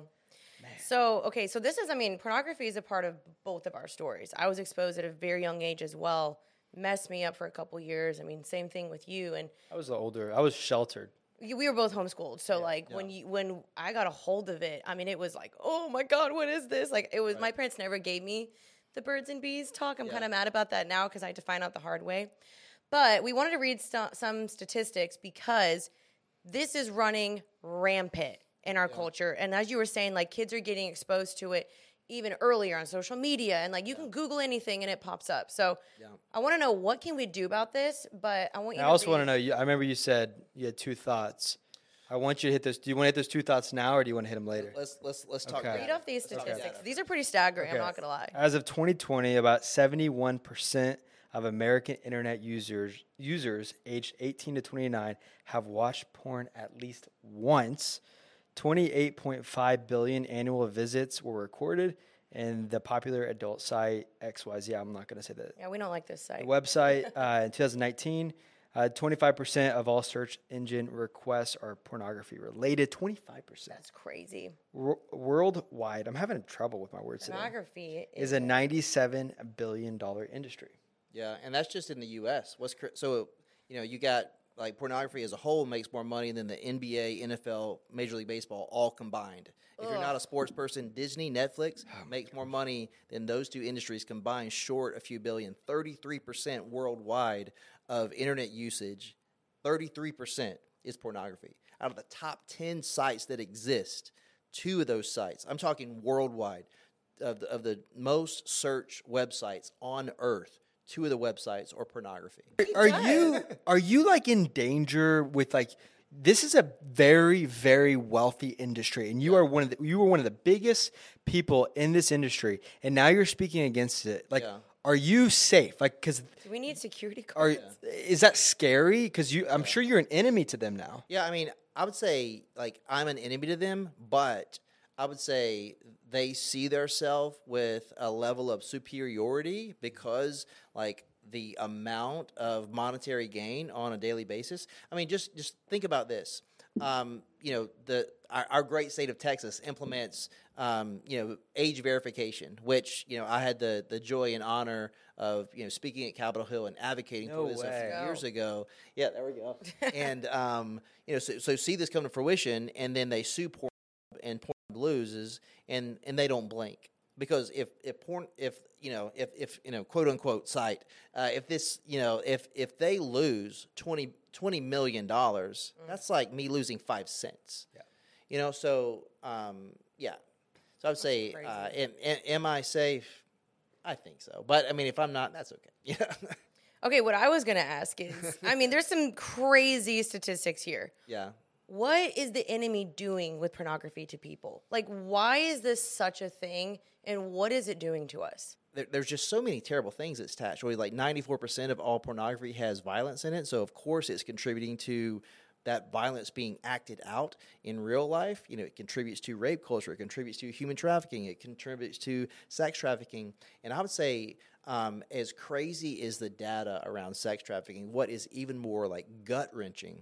So, okay, so this is, I mean, pornography is a part of both of our stories. I was exposed at a very young age as well, messed me up for a couple years. I mean, same thing with you. And I was older. I was sheltered. you- we were both homeschooled. So, like, when you when I got a hold of it, I mean, it was like, oh, my God, what is this? Like, it was, my parents never gave me the birds and bees talk. I'm Yeah. kind of mad about that now because I had to find out the hard way. But we wanted to read st- some statistics because this is running rampant in our culture. And as you were saying, like kids are getting exposed to it even earlier on social media. And like you can Google anything and it pops up. So Yeah. I want to know what can we do about this? But I want you I to also want to read- know. you- I remember you said you had two thoughts. I want you to hit those. Do you want to hit those two thoughts now, or do you want to hit them later? Let's let's let's talk Okay. data. read off these Let's talk statistics. data. These are pretty staggering. I'm Okay. not going to lie. As of twenty twenty, about seventy-one percent of American internet users users aged eighteen to twenty-nine have watched porn at least once. twenty-eight point five billion annual visits were recorded, and the popular adult site X Y Z. I'm not going to say that. Yeah, we don't like this site. The website uh, in twenty nineteen, uh, twenty-five percent of all search engine requests are pornography related. twenty-five percent. That's crazy. Wor- worldwide, I'm having trouble with my words today, Pornography is a ninety-seven billion dollars industry. Yeah, and that's just in the U S. What's cr- so you know you got like pornography as a whole makes more money than the N B A, N F L, Major League Baseball all combined. If you're not a sports person, Disney, Netflix makes more money than those two industries combined, short a few billion. thirty-three percent worldwide of internet usage, thirty-three percent is pornography. Out of the top ten sites that exist, two of those sites, I'm talking worldwide, of the, of the most searched websites on earth, two of the websites are pornography. Are you are you like in danger with like this is a very very wealthy industry, and you are one of the, you were one of the biggest people in this industry, and now you're speaking against it. Like, Yeah. are you safe? Like, because Do we need security are guards? is that scary? Because you, I'm sure you're an enemy to them now. Yeah, I mean, I would say like I'm an enemy to them, but I would say they see themselves with a level of superiority because like the amount of monetary gain on a daily basis. I mean, just just think about this. Um, you know, the our, our great state of Texas implements um, you know age verification, which you know I had the the joy and honor of you know speaking at Capitol Hill and advocating No for this a way. few years ago. Yeah, there we go. and um, you know, so, so see this come to fruition, and then they sue Pornhub, and Pornhub loses, and and they don't blink. Because if, if porn if you know if, if you know quote unquote site uh, if this you know if if they lose twenty, twenty million dollars, mm. that's like me losing five cents. Yeah. You know, so um, yeah. So I would say, uh, am, am I safe? I think so. But I mean, if I'm not, that's okay. Yeah. Okay, what I was going to ask is, I mean, there's some crazy statistics here. Yeah. What is the enemy doing with pornography to people? Like, why is this such a thing, and what is it doing to us? There, there's just so many terrible things that's attached. Really, like ninety-four percent of all pornography has violence in it, so of course it's contributing to that violence being acted out in real life. You know, it contributes to rape culture, it contributes to human trafficking, it contributes to sex trafficking, and I would say, um, as crazy as the data around sex trafficking, what is even more like gut-wrenching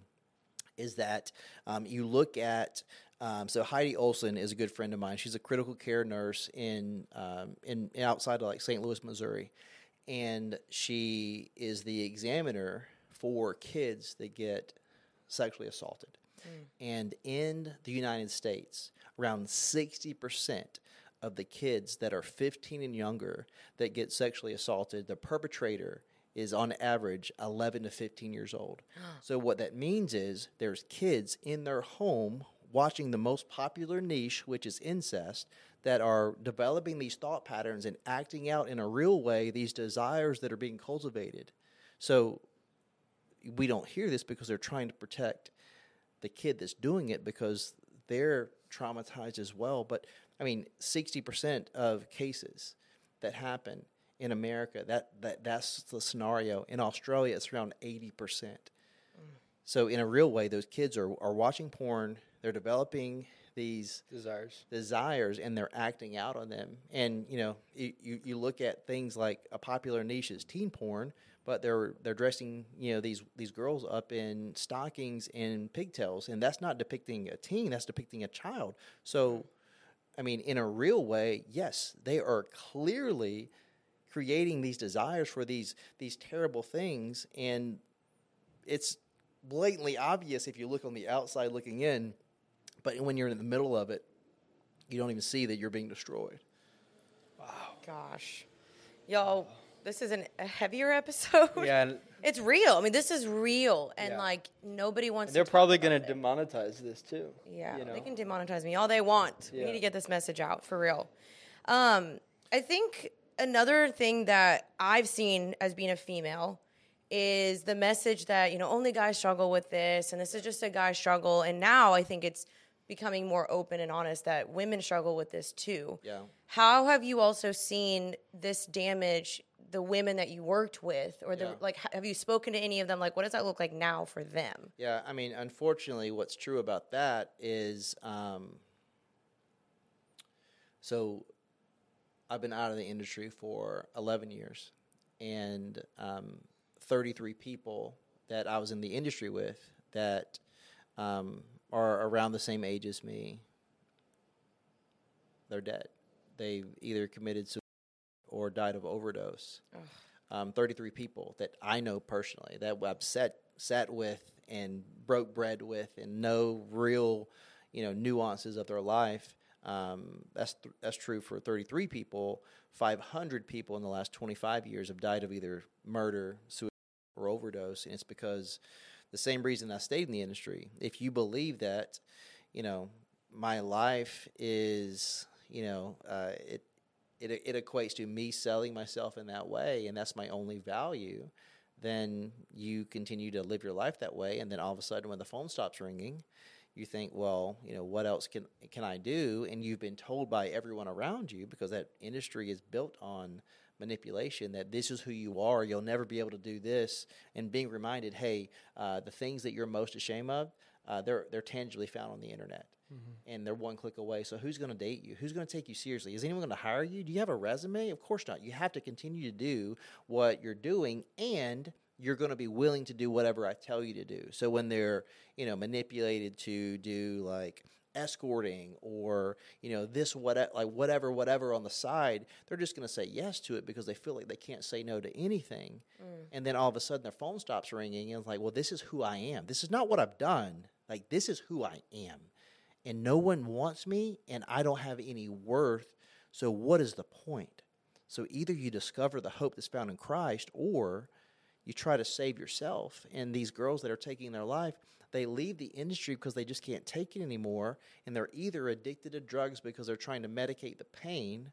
is that um, you look at um, so Heidi Olson is a good friend of mine. She's a critical care nurse in um, in outside of like Saint Louis, Missouri, and she is the examiner for kids that get sexually assaulted. Mm. And in the United States, around sixty percent of the kids that are fifteen and younger that get sexually assaulted, the perpetrator is on average eleven to fifteen years old. So what that means is there's kids in their home watching the most popular niche, which is incest, that are developing these thought patterns and acting out in a real way these desires that are being cultivated. So we don't hear this because they're trying to protect the kid that's doing it because they're traumatized as well. But I mean, sixty percent of cases that happen in America, that, that that's the scenario. In Australia, it's around eighty percent. Mm. So in a real way, those kids are, are watching porn. They're developing these desires, desires, and they're acting out on them. And, you know, you, you, you look at things like a popular niche is teen porn, but they're they're dressing, you know, these these girls up in stockings and pigtails, and that's not depicting a teen, that's depicting a child. So, I mean, in a real way, yes, they are clearly creating these desires for these these terrible things, and it's blatantly obvious if you look on the outside looking in, but when you're in the middle of it, you don't even see that you're being destroyed. Wow. Gosh. Y'all, this is an, a heavier episode. Yeah. And it's real. I mean, this is real, and Yeah. like nobody wants they're to probably going to demonetize this too. Yeah, you know? they can demonetize me all they want. We Yeah. need to get this message out for real. Um, I think another thing that I've seen as being a female is the message that, you know, only guys struggle with this, and this is just a guy struggle. And now I think it's becoming more open and honest that women struggle with this too. Yeah. How have you also seen this damage the women that you worked with, or the Yeah. like? Have you spoken to any of them? Like, what does that look like now for them? Yeah, I mean, unfortunately, what's true about that is, um, so I've been out of the industry for eleven years, and um, thirty-three people that I was in the industry with that um, are around the same age as me, they're dead. They've either committed suicide or died of overdose. Um, thirty-three people that I know personally, that I've sat, sat with and broke bread with and know real, you know, nuances of their life. Um, that's th- that's true for thirty-three people. five hundred people in the last twenty-five years have died of either murder, suicide, or overdose, and it's because the same reason I stayed in the industry. If you believe that, you know, my life is, you know, uh, it, it it equates to me selling myself in that way, and that's my only value, then you continue to live your life that way, and then all of a sudden when the phone stops ringing, you think, well, you know, what else can can I do? And you've been told by everyone around you, because that industry is built on manipulation, that this is who you are, you'll never be able to do this, and being reminded, hey, uh, the things that you're most ashamed of, uh, they're they're tangibly found on the internet. Mm-hmm. And they're one click away. So who's going to date you? Who's going to take you seriously? Is anyone going to hire you? Do you have a resume? Of course not. You have to continue to do what you're doing, and you're going to be willing to do whatever I tell you to do. So when they're, you know, manipulated to do like escorting or, you know, this what like whatever whatever on the side, they're just going to say yes to it because they feel like they can't say no to anything. Mm. And then all of a sudden their phone stops ringing, and it's like, well, this is who I am. This is not what I've done. Like, this is who I am. And no one wants me, and I don't have any worth. So what is the point? So either you discover the hope that's found in Christ, or you try to save yourself. And these girls that are taking their life, they leave the industry because they just can't take it anymore, and they're either addicted to drugs because they're trying to medicate the pain,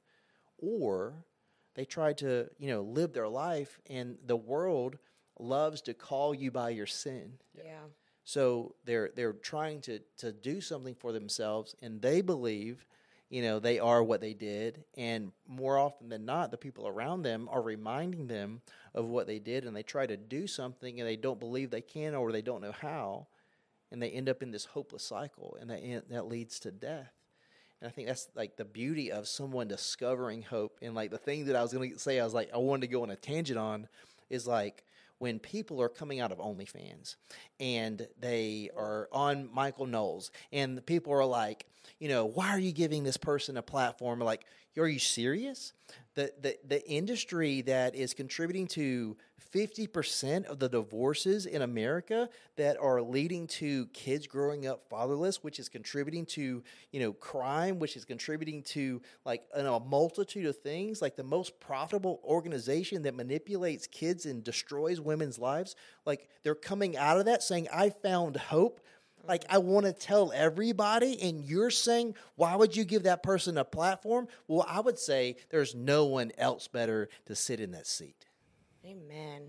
or they try to, you know, live their life, and the world loves to call you by your sin. Yeah. So they're they're trying to, to do something for themselves, and they believe, you know, they are what they did. And more often than not, the people around them are reminding them of what they did, and they try to do something, and they don't believe they can, or they don't know how, and they end up in this hopeless cycle, and that that leads to death. And I think that's like the beauty of someone discovering hope. And like the thing that I was going to say, I was like, I wanted to go on a tangent on, is like, when people are coming out of OnlyFans and they are on Michael Knowles, and the people are like, you know, why are you giving this person a platform? Like, are you serious? The the the industry that is contributing to fifty percent of the divorces in America, that are leading to kids growing up fatherless, which is contributing to, you know, crime, which is contributing to like you know, a multitude of things, like the most profitable organization that manipulates kids and destroys women's lives, like they're coming out of that saying, I found hope. Like, I want to tell everybody, and you're saying, why would you give that person a platform? Well, I would say there's no one else better to sit in that seat. Amen.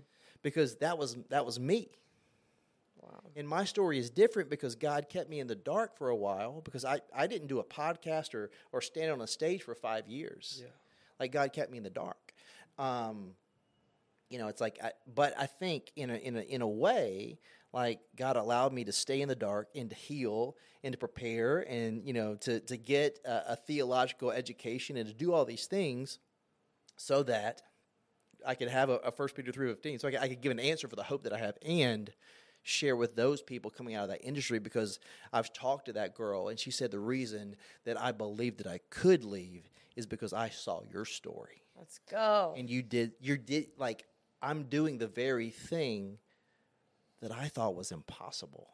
because that was that was me. Wow. And my story is different because God kept me in the dark for a while because I, I didn't do a podcast or, or stand on a stage for five years. Yeah. Like God kept me in the dark. Um, you know, it's like, I, but I think in a, in a, in a way, like God allowed me to stay in the dark and to heal and to prepare and, you know, to, to get a, a theological education and to do all these things so that I could have a, a First Peter three fifteen. So I could, I could give an answer for the hope that I have and share with those people coming out of that industry, because I've talked to that girl and she said the reason that I believed that I could leave is because I saw your story. Let's go. And you did, you did, like, I'm doing the very thing that I thought was impossible.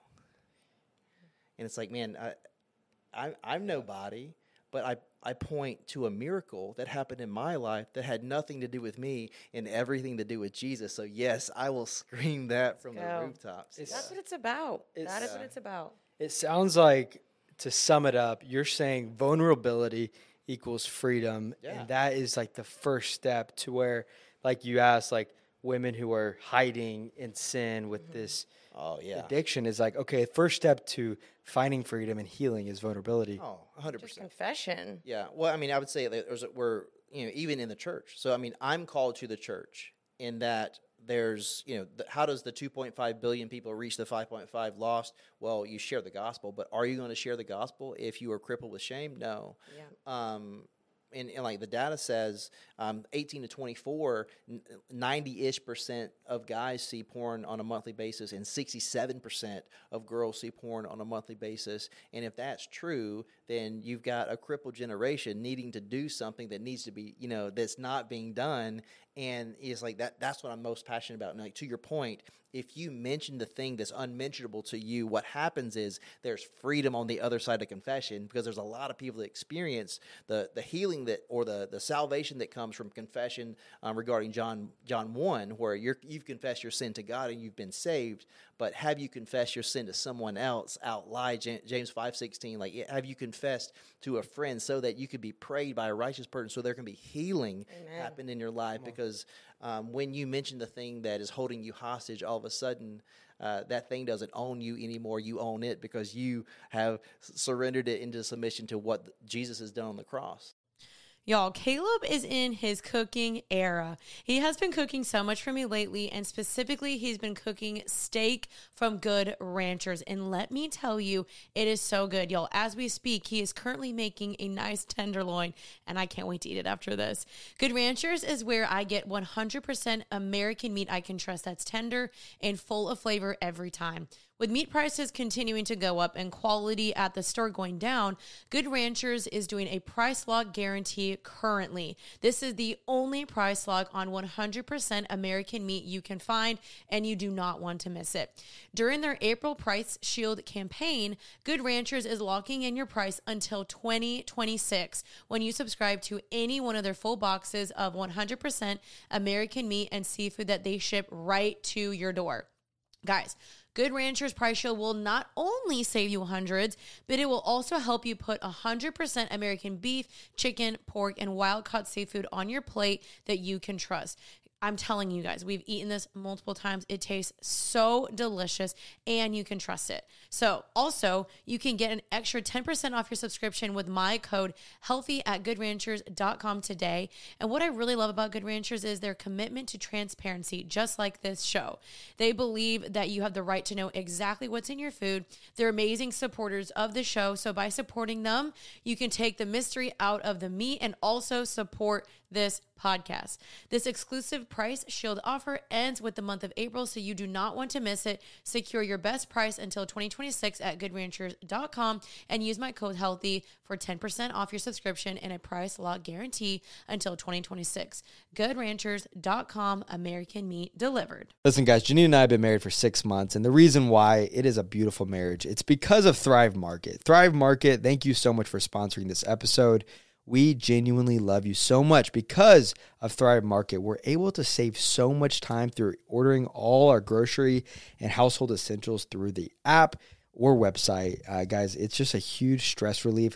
And it's like, man, I, I, I'm nobody, but I, I point to a miracle that happened in my life that had nothing to do with me and everything to do with Jesus. So, yes, I will scream that from Go. the rooftops. It's, That's what it's about. It's, that is uh, what it's about. It sounds like, to sum it up, you're saying vulnerability equals freedom. Yeah. And that is like the first step to where, like you asked, like women who are hiding in sin with mm-hmm. this oh, yeah. addiction is like, okay, first step to finding freedom and healing is vulnerability. Oh, one hundred percent. Just confession. Yeah. Well, I mean, I would say that there's a, we're, you know, even in the church. So, I mean, I'm called to the church in that there's, you know, the, how does the two point five billion people reach the five point five lost? Well, you share the gospel, but are you going to share the gospel if you are crippled with shame? No. Yeah. Um, And, and like the data says, um, eighteen to twenty-four, ninety-ish percent of guys see porn on a monthly basis, and sixty-seven percent of girls see porn on a monthly basis. And if that's true, then you've got a crippled generation needing to do something that needs to be, you know, that's not being done. And it's like that. That's what I'm most passionate about. And like, to your point, if you mention the thing that's unmentionable to you, what happens is there's freedom on the other side of confession, because there's a lot of people that experience the the healing that or the, the salvation that comes from confession um, regarding John John one, where you're, you've confessed your sin to God and you've been saved. But have you confessed your sin to someone else out loud? James five sixteen, like, have you confessed to a friend so that you could be prayed by a righteous person, so there can be healing Amen. Happen in your life? Because um, when you mention the thing that is holding you hostage, all of a sudden uh, that thing doesn't own you anymore. You own it because you have surrendered it into submission to what Jesus has done on the cross. Y'all, Caleb is in his cooking era. He has been cooking so much for me lately, and specifically, he's been cooking steak from Good Ranchers. And let me tell you, it is so good, y'all. As we speak, he is currently making a nice tenderloin, and I can't wait to eat it after this. Good Ranchers is where I get one hundred percent American meat I can trust that's tender and full of flavor every time. With meat prices continuing to go up and quality at the store going down, Good Ranchers is doing a price lock guarantee currently. This is the only price lock on one hundred percent American meat you can find, and you do not want to miss it. During their April Price Shield campaign, Good Ranchers is locking in your price until twenty twenty-six when you subscribe to any one of their full boxes of one hundred percent American meat and seafood that they ship right to your door. Guys, Good Ranchers Price Shield will not only save you hundreds, but it will also help you put one hundred percent American beef, chicken, pork, and wild-caught seafood on your plate that you can trust. I'm telling you guys, we've eaten this multiple times. It tastes so delicious, and you can trust it. So also, you can get an extra ten percent off your subscription with my code healthy at good ranchers dot com today. And what I really love about Good Ranchers is their commitment to transparency, just like this show. They believe that you have the right to know exactly what's in your food. They're amazing supporters of the show. So by supporting them, you can take the mystery out of the meat and also support this podcast. This exclusive price shield offer ends with the month of April, so you do not want to miss it. Secure your best price until twenty twenty-six at good ranchers dot com and use my code HEALTHY for ten percent off your subscription and a price lock guarantee until twenty twenty-six. good ranchers dot com, American meat delivered. Listen, guys, Janine and I have been married for six months, and the reason why it is a beautiful marriage, it's because of Thrive Market. Thrive Market, thank you so much for sponsoring this episode. We genuinely love you so much. Because of Thrive Market, we're able to save so much time through ordering all our grocery and household essentials through the app or website. Uh, guys, it's just a huge stress relief.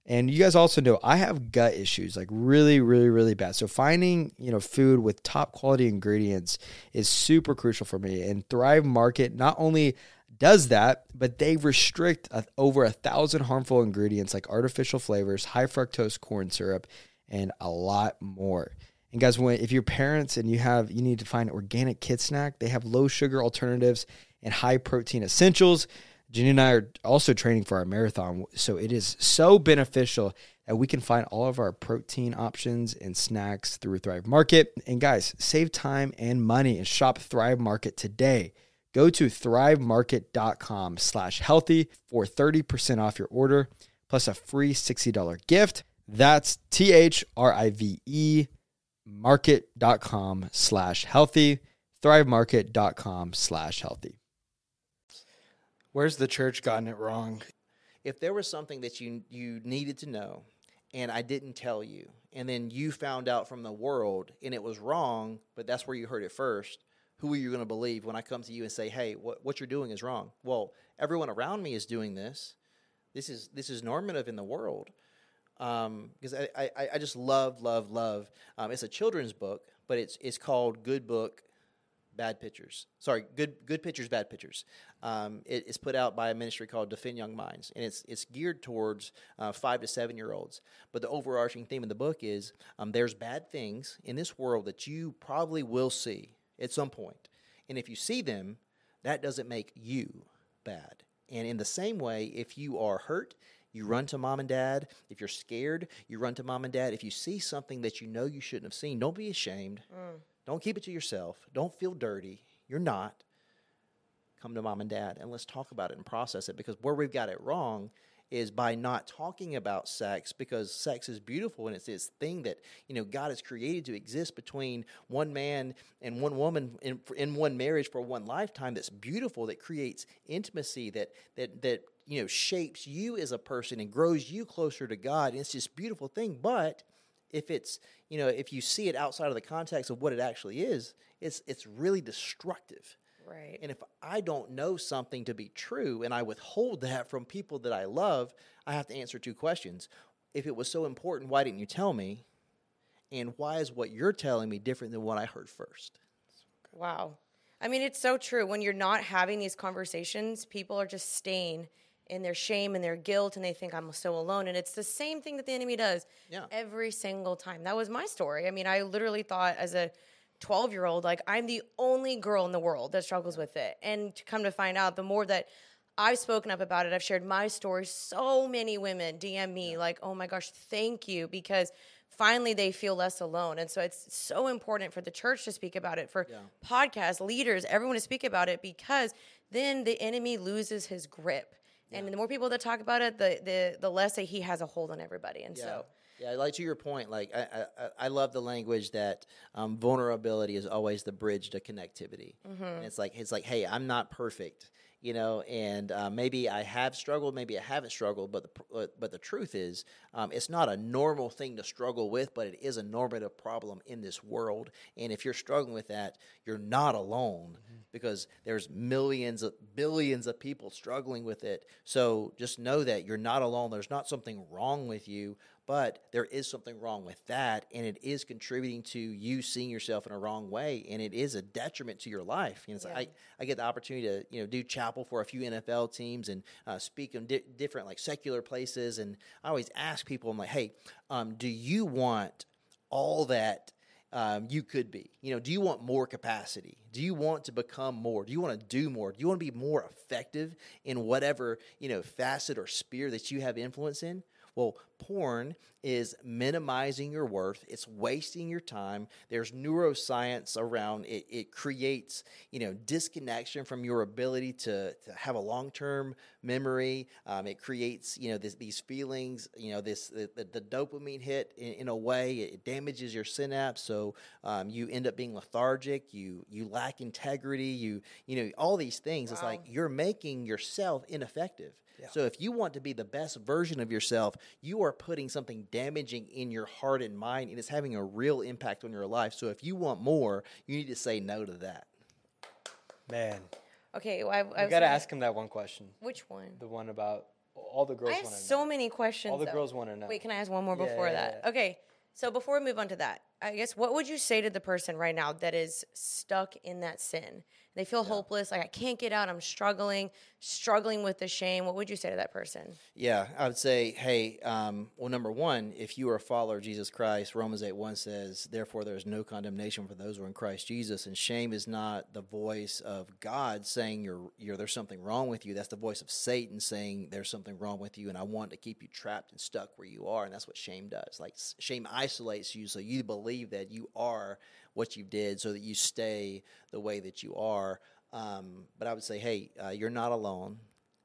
And you guys also know I have gut issues, like really, really, really bad. So finding, you know, food with top quality ingredients is super crucial for me. And Thrive Market not only does that, but they restrict a, over a thousand harmful ingredients like artificial flavors, high fructose corn syrup, and a lot more. And guys, when if you're parents and you have you need to find organic kid snack, they have low sugar alternatives and high protein essentials. Jenny and I are also training for our marathon, so it is so beneficial that we can find all of our protein options and snacks through Thrive Market. And guys, save time and money and shop Thrive Market today. Go to thrivemarket.com slash healthy for thirty percent off your order, plus a free sixty dollars gift. That's T H R I V E market.com slash healthy, thrivemarket.com slash healthy. Where's the church gotten it wrong? If there was something that you you needed to know and I didn't tell you, and then you found out from the world and it was wrong, but that's where you heard it first, who are you going to believe when I come to you and say, hey, what, what you're doing is wrong? Well, everyone around me is doing this. This is this is normative in the world. Um, because I, I, I just love, love, love. Um, it's a children's book, but it's it's called Good Book, Bad Pictures. Sorry, Good Good Pictures, Bad Pictures. Um, it, it's put out by a ministry called Defend Young Minds, and it's it's geared towards uh, five to seven year olds. But the overarching theme of the book is um, there's bad things in this world that you probably will see at some point, and if you see them, that doesn't make you bad. And in the same way, if you are hurt, you run to mom and dad. If you're scared, you run to mom and dad. If you see something that you know you shouldn't have seen, don't be ashamed. Mm. Don't keep it to yourself. Don't feel dirty. You're not. Come to mom and dad, and let's talk about it and process it, because where we've got it wrong is by not talking about sex, because sex is beautiful and it's this thing that, you know, God has created to exist between one man and one woman in, in one marriage for one lifetime. That's beautiful, that creates intimacy, that that that you know shapes you as a person and grows you closer to God. And it's this beautiful thing. But if it's, you know, if you see it outside of the context of what it actually is, it's it's really destructive. Right. And if I don't know something to be true and I withhold that from people that I love, I have to answer two questions. If it was so important, why didn't you tell me? And why is what you're telling me different than what I heard first? Wow. I mean, it's so true. When you're not having these conversations, people are just staying in their shame and their guilt, and they think I'm so alone. And it's the same thing that the enemy does yeah. every single time. That was my story. I mean, I literally thought as a twelve-year-old, like, I'm the only girl in the world that struggles with it. And to come to find out, the more that I've spoken up about it, I've shared my story, so many women D M me, yeah. like, oh my gosh, thank you, because finally they feel less alone. And so it's so important for the church to speak about it, for yeah. podcast leaders, everyone to speak about it, because then the enemy loses his grip. Yeah. And the more people that talk about it, the the the less that he has a hold on everybody. And yeah. so... Yeah, like to your point, like I, I, I love the language that um, vulnerability is always the bridge to connectivity. Mm-hmm. And it's like it's like, hey, I'm not perfect, you know, and uh, maybe I have struggled, maybe I haven't struggled, but the but the truth is, um, it's not a normal thing to struggle with, but it is a normative problem in this world. And if you're struggling with that, you're not alone, mm-hmm. because there's millions of billions of people struggling with it. So just know that you're not alone. There's not something wrong with you. But there is something wrong with that, and it is contributing to you seeing yourself in a wrong way, and it is a detriment to your life. You know, yeah. I, I get the opportunity to, you know, do chapel for a few N F L teams and uh, speak in di- different, like, secular places, and I always ask people, I'm like, hey, um, do you want all that um, you could be? You know, do you want more capacity? Do you want to become more? Do you want to do more? Do you want to be more effective in whatever, you know, facet or sphere that you have influence in? Well, porn is minimizing your worth. It's wasting your time. There's neuroscience around it. It creates, you know, disconnection from your ability to, to have a long-term memory. Um, it creates, you know, this, these feelings, you know, this the, the, the dopamine hit in, in a way. It damages your synapse, so um, you end up being lethargic. You you lack integrity. You you know, all these things. Wow. It's like you're making yourself ineffective. Yeah. So if you want to be the best version of yourself, you are putting something damaging in your heart and mind, and it's having a real impact on your life. So if you want more, you need to say no to that. Man. Okay. Well, I, I you got to ask him that one question. Which one? The one about All the girls I have want to so know. many questions. All the though. girls want to know. Wait, can I ask one more Yeah, before yeah, that? yeah. Okay. So before we move on to that, I guess what would you say to the person right now that is stuck in that sin? They feel hopeless, like I can't get out, I'm struggling, struggling with the shame. What would you say to that person? Yeah, I would say, hey, um, well, number one, if you are a follower of Jesus Christ, Romans eight one says, therefore there is no condemnation for those who are in Christ Jesus. And shame is not the voice of God saying you're, you're there's something wrong with you. That's the voice of Satan saying there's something wrong with you, and I want to keep you trapped and stuck where you are. And that's what shame does. Like, shame isolates you so you believe that you are what you did so that you stay the way that you are. Um, but I would say, hey, uh, you're not alone.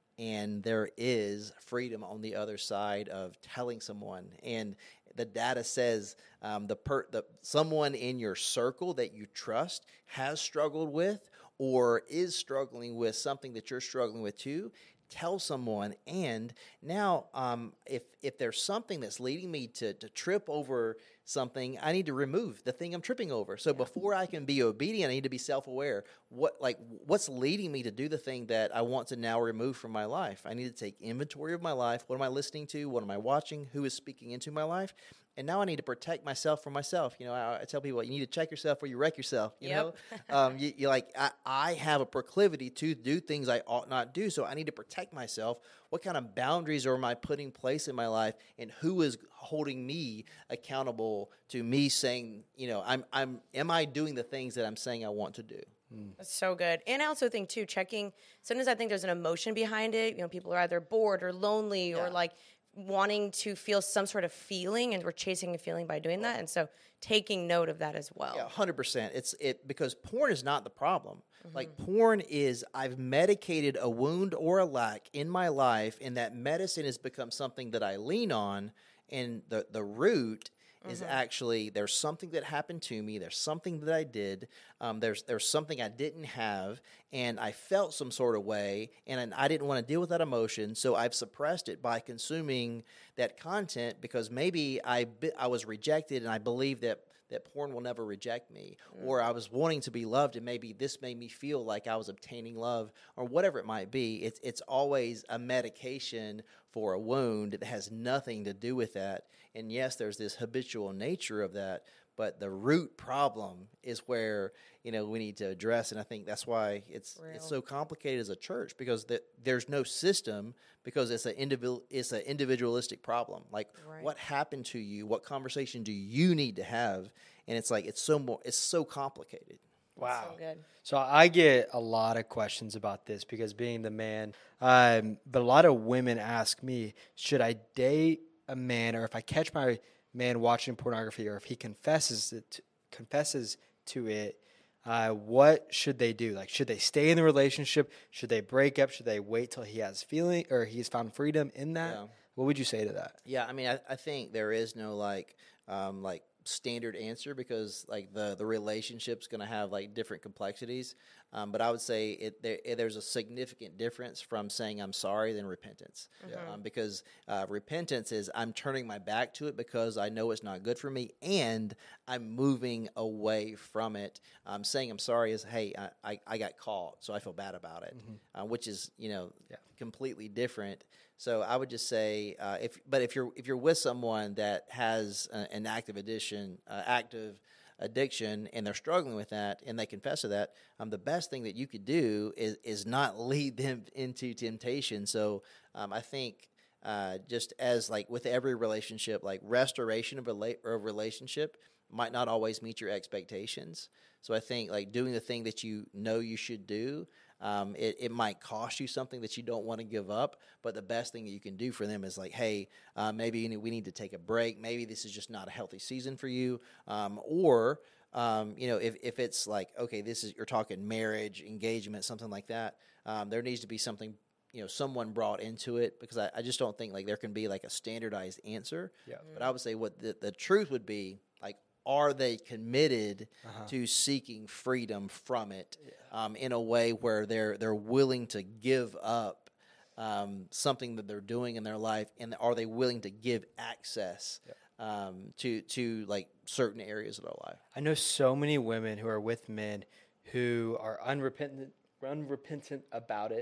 And there is freedom on the other side of telling someone. And the data says um, the, per, the someone in your circle that you trust has struggled with or is struggling with something that you're struggling with too. Tell someone. And now um, if if there's something that's leading me to, to trip over something, I need to remove the thing I'm tripping over. So before I can be obedient, I need to be self-aware. What like what's leading me to do the thing that I want to now remove from my life? I need to take inventory of my life. What am I listening to? What am I watching? Who is speaking into my life? And now I need to protect myself from myself. You know, I, I tell people, you need to check yourself or you wreck yourself. You Yep. know, um, you, you like, I, I have a proclivity to do things I ought not do. So I need to protect myself. What kind of boundaries am I putting place in my life, and who is holding me accountable to me saying, you know, I'm, I'm, am I doing the things that I'm saying I want to do? That's so good. And I also think too, checking, sometimes I think there's an emotion behind it. You know, people are either bored or lonely or like wanting to feel some sort of feeling, and we're chasing a feeling by doing that. And so taking note of that as well. Yeah, one hundred percent. It's it because porn is not the problem. Mm-hmm. Like porn is I've medicated a wound or a lack in my life, and that medicine has become something that I lean on, and the the root is mm-hmm. actually there's something that happened to me. There's something that I did. Um, there's there's something I didn't have, and I felt some sort of way, and I didn't want to deal with that emotion, so I've suppressed it by consuming that content because maybe I I was rejected, and I believe that that porn will never reject me, mm. or I was wanting to be loved, and maybe this made me feel like I was obtaining love, or whatever it might be. It's it's always a medication for a wound that has nothing to do with that. And yes, there's this habitual nature of that, but the root problem is where, you know, we need to address. And I think that's why it's Real. it's so complicated as a church, because the, there's no system, because it's an individual it's an individualistic problem. Like Right. what happened to you? What conversation do you need to have? And it's like it's so more it's so complicated. Wow. So good. So I get a lot of questions about this because being the man, um, but a lot of women ask me, should I date a man, or if I catch my man watching pornography, or if he confesses it, confesses to it, uh, what should they do? Like, should they stay in the relationship? Should they break up? Should they wait till he has feeling, or he's found freedom in that? Yeah. What would you say to that? Yeah, I mean, I, I think there is no like, um, like standard answer, because like the the relationship's going to have like different complexities. Um, but I would say it, there, it there's a significant difference from saying I'm sorry than repentance. Mm-hmm. Um, because uh, repentance is I'm turning my back to it because I know it's not good for me, and I'm moving away from it. Um, saying I'm sorry is, hey, I, I, I got caught, so I feel bad about it, mm-hmm. uh, which is, you know, yeah. completely different. So I would just say, uh, if but if you're if you're with someone that has a, an active addiction, uh, active addiction, and they're struggling with that, and they confess to that, um, the best thing that you could do is is not lead them into temptation. So um, I think uh, just as like with every relationship, like restoration of a rela- of relationship might not always meet your expectations. So I think like doing the thing that you know you should do. Um, it, it might cost you something that you don't want to give up, but the best thing that you can do for them is like, hey, uh, maybe we need to take a break. Maybe this is just not a healthy season for you. Um, or, um, you know, if, if it's like, okay, this is, you're talking marriage, engagement, something like that, um, there needs to be something, you know, someone brought into it, because I, I just don't think like there can be like a standardized answer. Yeah. But I would say what the, the truth would be, like, are they committed uh-huh. to seeking freedom from it, yeah. um, in a way where they're they're willing to give up um, something that they're doing in their life, and are they willing to give access yeah. um, to to like certain areas of their life? I know so many women who are with men who are unrepentant, unrepentant about it.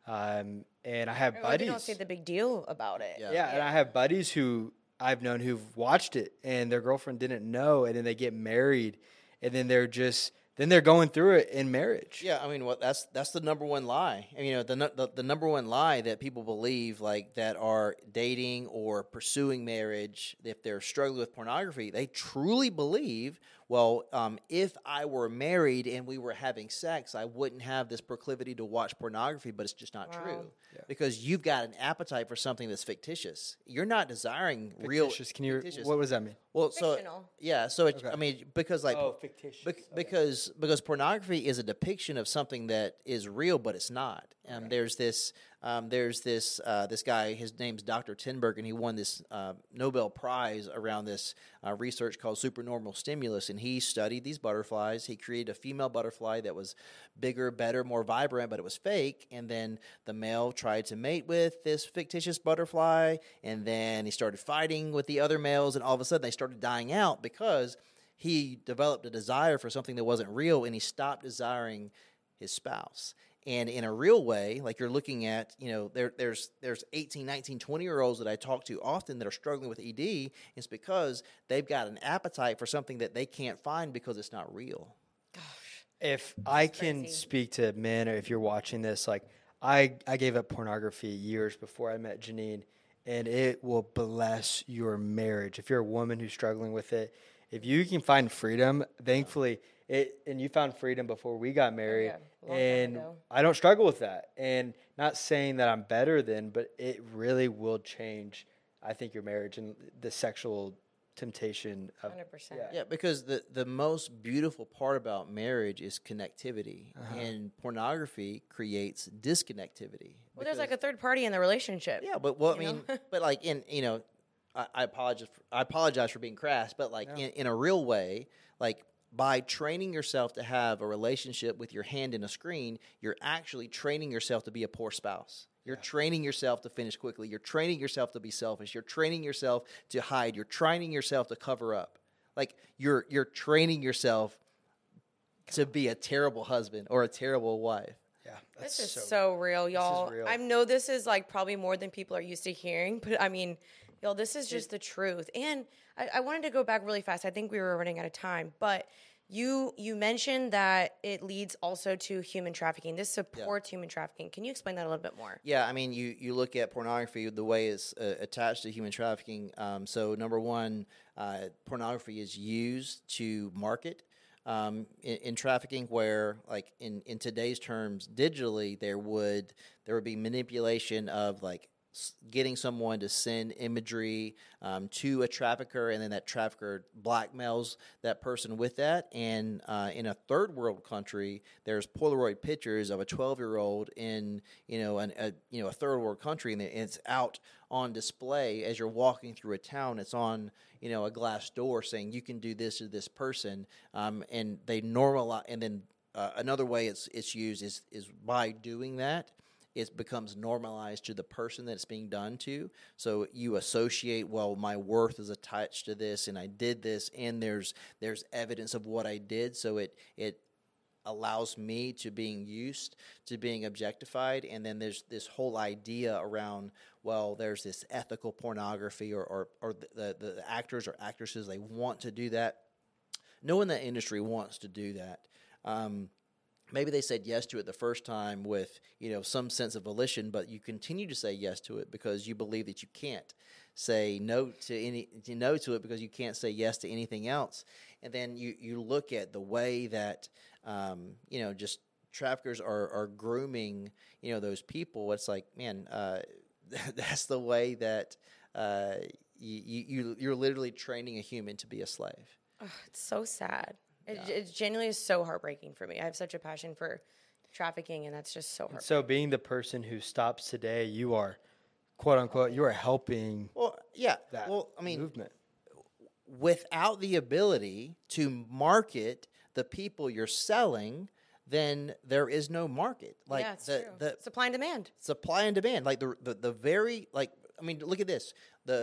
Um, and I have Like, buddies. you don't see the big deal about it. Yeah. Yeah, and I have buddies who I've known who've watched it and their girlfriend didn't know, and then they get married, and then they're just then they're going through it in marriage. Yeah, I mean, well, that's that's the number one lie. I mean, you know, the, nu- the the number one lie that people believe, like that are dating or pursuing marriage, if they're struggling with pornography, they truly believe, well, um, if I were married and we were having sex, I wouldn't have this proclivity to watch pornography. But it's just not Wow. true because you've got an appetite for something that's fictitious. You're not desiring real. Fictitious. Can you? fictitious. What does that mean? Well, so Fictional. yeah, so it, I mean, because like Oh, fictitious. bec- Okay. because because pornography is a depiction of something that is real, but it's not. Um, There's this um, there's this uh, this guy. His name's Doctor Tinberg, and he won this uh, Nobel Prize around this uh, research called supernormal stimulus. And he studied these butterflies. He created a female butterfly that was bigger, better, more vibrant, but it was fake. And then the male tried to mate with this fictitious butterfly, and then he started fighting with the other males, and all of a sudden they started dying out because he developed a desire for something that wasn't real, and he stopped desiring his spouse. And in a real way, like you're looking at, you know, there, there's there's eighteen, nineteen, twenty-year-olds that I talk to often that are struggling with E D. It's because they've got an appetite for something that they can't find because it's not real. If I can crazy. speak to men, or if you're watching this, like I, I gave up pornography years before I met Janine, and it will bless your marriage. If you're a woman who's struggling with it, if you can find freedom, thankfully, it and you found freedom before we got married, yeah, a long time and ago. I don't struggle with that. And not saying that I'm better than, but it really will change, I think, your marriage and the sexual temptation of one hundred percent. Yeah, because the, the most beautiful part about marriage is connectivity, and pornography creates disconnectivity. Well, there's like a third party in the relationship. Yeah, but well, I You know? mean, but like in you know, I, I apologize. For, I apologize for being crass, but like in, in a real way, like by training yourself to have a relationship with your hand in a screen, you're actually training yourself to be a poor spouse. You're training yourself to finish quickly. You're training yourself to be selfish. You're training yourself to hide. You're training yourself to cover up. Like you're you're training yourself to be a terrible husband or a terrible wife. yeah. This That's is so, so, real, y'all. real. I know this is like probably more than people are used to hearing, but I mean, y'all, this is just the truth. And I, I wanted to go back really fast. I think we were running out of time, but you you mentioned that it leads also to human trafficking. This supports human trafficking. Can you explain that a little bit more? Yeah, I mean, you, you look at pornography, the way it's uh, attached to human trafficking. Um, so, number one, uh, pornography is used to market um, in, in trafficking, where, like in, in today's terms, digitally, there would there would be manipulation of like s- getting someone to send imagery um, to a trafficker, and then that trafficker blackmails that person with that. And uh, in a third world country, there's Polaroid pictures of a twelve-year-old in you know an, a you know a third world country, and it's out on display as you're walking through a town. It's on you know a glass door saying you can do this to this person, um, and they normalize. And then uh, another way it's it's used is is by doing that, it becomes normalized to the person that it's being done to. So you associate, well, my worth is attached to this, and I did this, and there's there's evidence of what I did. So it it allows me to being used to being objectified. And then there's this whole idea around, well, there's this ethical pornography, or or, or the, the the actors or actresses, they want to do that. No one in that industry wants to do that. Um, Maybe they said yes to it the first time with, you know, some sense of volition, but you continue to say yes to it because you believe that you can't say no to any no to it because you can't say yes to anything else. And then you, you look at the way that um, you know, just traffickers are, are grooming, you know, those people. It's like, man, uh, that's the way that uh, you, you you're literally training a human to be a slave. Ugh, it's so sad. It, it genuinely is so heartbreaking for me. I have such a passion for trafficking, and that's just so hard. So being the person who stops today, you are, quote unquote, you are helping Well, yeah. that Well, I mean, movement. without the ability to market the people you're selling, then there is no market. Like yeah, it's the, true. the Supply and demand. supply and demand, like the, the the very like I mean, look at this. The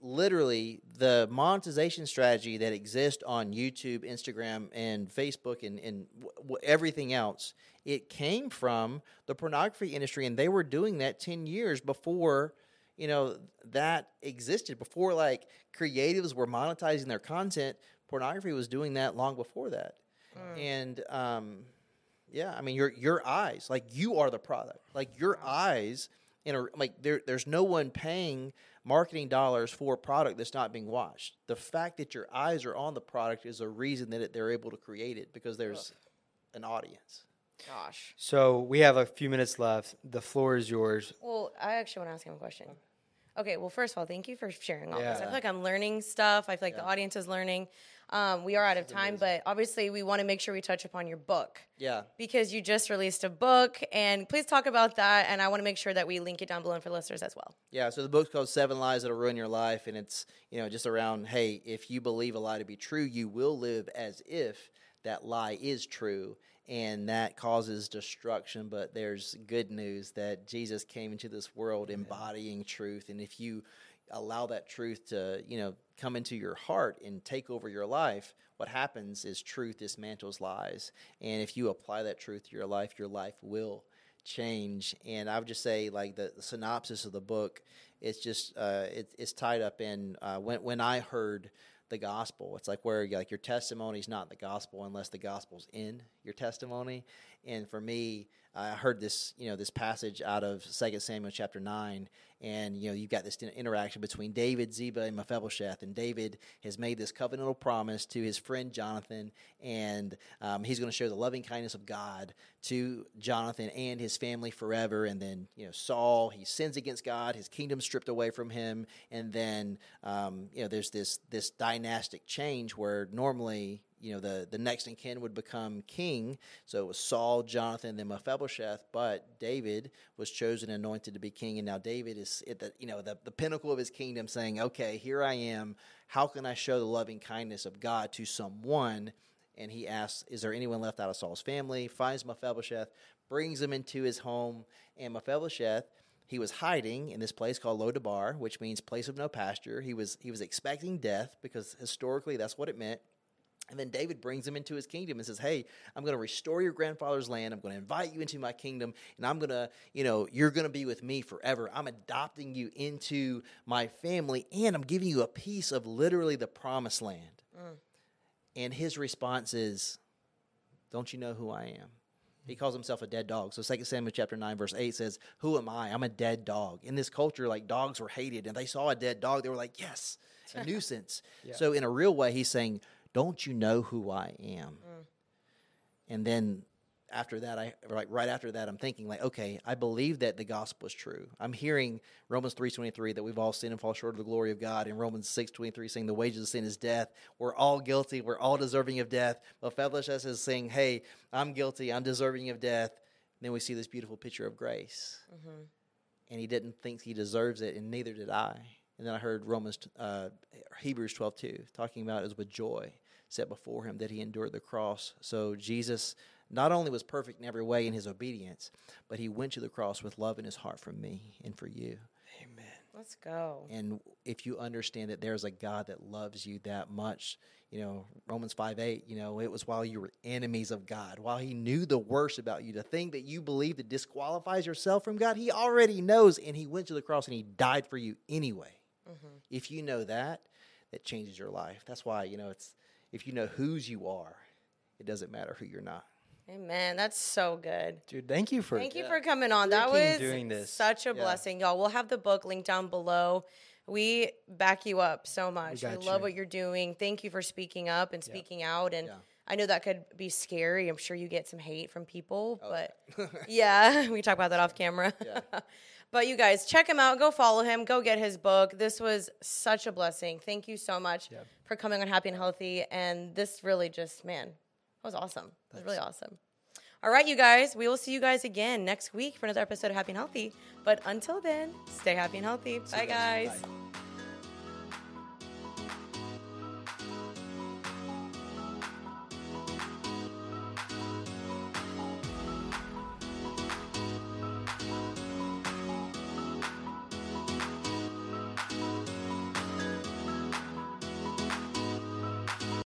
literally the monetization strategy that exists on YouTube, Instagram, and Facebook, and, and w- w- everything else, it came from the pornography industry, and they were doing that ten years before, you know, that existed. Before, like, creatives were monetizing their content, pornography was doing that long before that. Mm. And, um, yeah, I mean, your your eyes, like, you are the product. Like, your eyes, in a, like, there there's no one paying marketing dollars for a product that's not being watched. The fact that your eyes are on the product is a reason that it, they're able to create it, because there's Ugh. an audience. Gosh. So we have a few minutes left. The floor is yours. Well, I actually want to ask him a question. Okay, well, first of all, thank you for sharing all Yeah. this. I feel like I'm learning stuff. I feel like Yeah. the audience is learning. Um, we are out of time, but obviously we want to make sure we touch upon your book. Yeah. Because you just released a book, and please talk about that, and I want to make sure that we link it down below for listeners as well. Yeah, so the book's called Seven Lies That'll Ruin Your Life, and it's, you know, just around, hey, if you believe a lie to be true, you will live as if that lie is true, and that causes destruction. But there's good news that Jesus came into this world embodying truth, and if you allow that truth to, you know, come into your heart and take over your life, what happens is truth dismantles lies. And if you apply that truth to your life, your life will change. And I would just say, like, the, the synopsis of the book, it's just, uh, it, it's tied up in, uh, when, when I heard the gospel, it's like where, like, your testimony is not the gospel unless the gospel's in your testimony. And for me, I heard this, you know, this passage out of Second Samuel chapter nine, and, you know, you've got this interaction between David, Ziba, and Mephibosheth, and David has made this covenantal promise to his friend Jonathan, and um, he's going to show the loving kindness of God to Jonathan and his family forever. And then, you know, Saul, he sins against God, his kingdom stripped away from him, and then, um, you know, there's this this dynastic change where normally, you know, the, the next in kin would become king. So it was Saul, Jonathan, then Mephibosheth, but David was chosen and anointed to be king. And now David is at the, you know, the, the pinnacle of his kingdom, saying, okay, here I am. How can I show the loving kindness of God to someone? And he asks, is there anyone left out of Saul's family? Finds Mephibosheth, brings him into his home. And Mephibosheth, he was hiding in this place called Lo-Debar, which means place of no pasture. He was, he was expecting death, because historically that's what it meant. And then David brings him into his kingdom and says, hey, I'm going to restore your grandfather's land. I'm going to invite you into my kingdom, and I'm going to, you know, you're going to be with me forever. I'm adopting you into my family, and I'm giving you a piece of literally the promised land. Mm. And his response is, don't you know who I am? He calls himself a dead dog. So Second Samuel chapter nine, verse eight says, who am I? I'm a dead dog. In this culture, like, dogs were hated, and they saw a dead dog. They were like, yes, a nuisance. Yeah. So in a real way, he's saying, don't you know who I am? Mm. And then after that, I like right after that, I'm thinking, like, okay, I believe that the gospel is true. I'm hearing Romans three twenty-three, that we've all sinned and fall short of the glory of God, and Romans six twenty-three saying the wages of sin is death. We're all guilty. We're all deserving of death. Mephibosheth is saying, hey, I'm guilty. I'm deserving of death. And then we see this beautiful picture of grace. Mm-hmm. And he didn't think he deserves it, and neither did I. And then I heard Romans, uh, Hebrews twelve two, talking about it was with joy set before him that he endured the cross. So Jesus not only was perfect in every way in his obedience, but he went to the cross with love in his heart for me and for you. Amen. Let's go. And if you understand that there's a God that loves you that much, you know, Romans five eight, you know, it was while you were enemies of God, while he knew the worst about you, the thing that you believe that disqualifies yourself from God, he already knows, and he went to the cross and he died for you anyway. Mm-hmm. If you know that, that changes your life. That's why, you know, it's, if you know whose you are, it doesn't matter who you're not. Amen. That's so good. Dude, thank you for Thank you yeah. for coming on. That was doing this. such a yeah. blessing, y'all. We'll have the book linked down below. We back you up so much. We, we love what you're doing. Thank you for speaking up and speaking yeah. out. And yeah. I know that could be scary. I'm sure you get some hate from people, oh. but yeah, we talk about that off camera. Yeah. But you guys, check him out. Go follow him. Go get his book. This was such a blessing. Thank you so much yep. for coming on Happy and Healthy. And this really just, man, that was awesome. It was really awesome. All right, you guys. We will see you guys again next week for another episode of Happy and Healthy. But until then, stay happy and healthy. Bye, guys. Bye.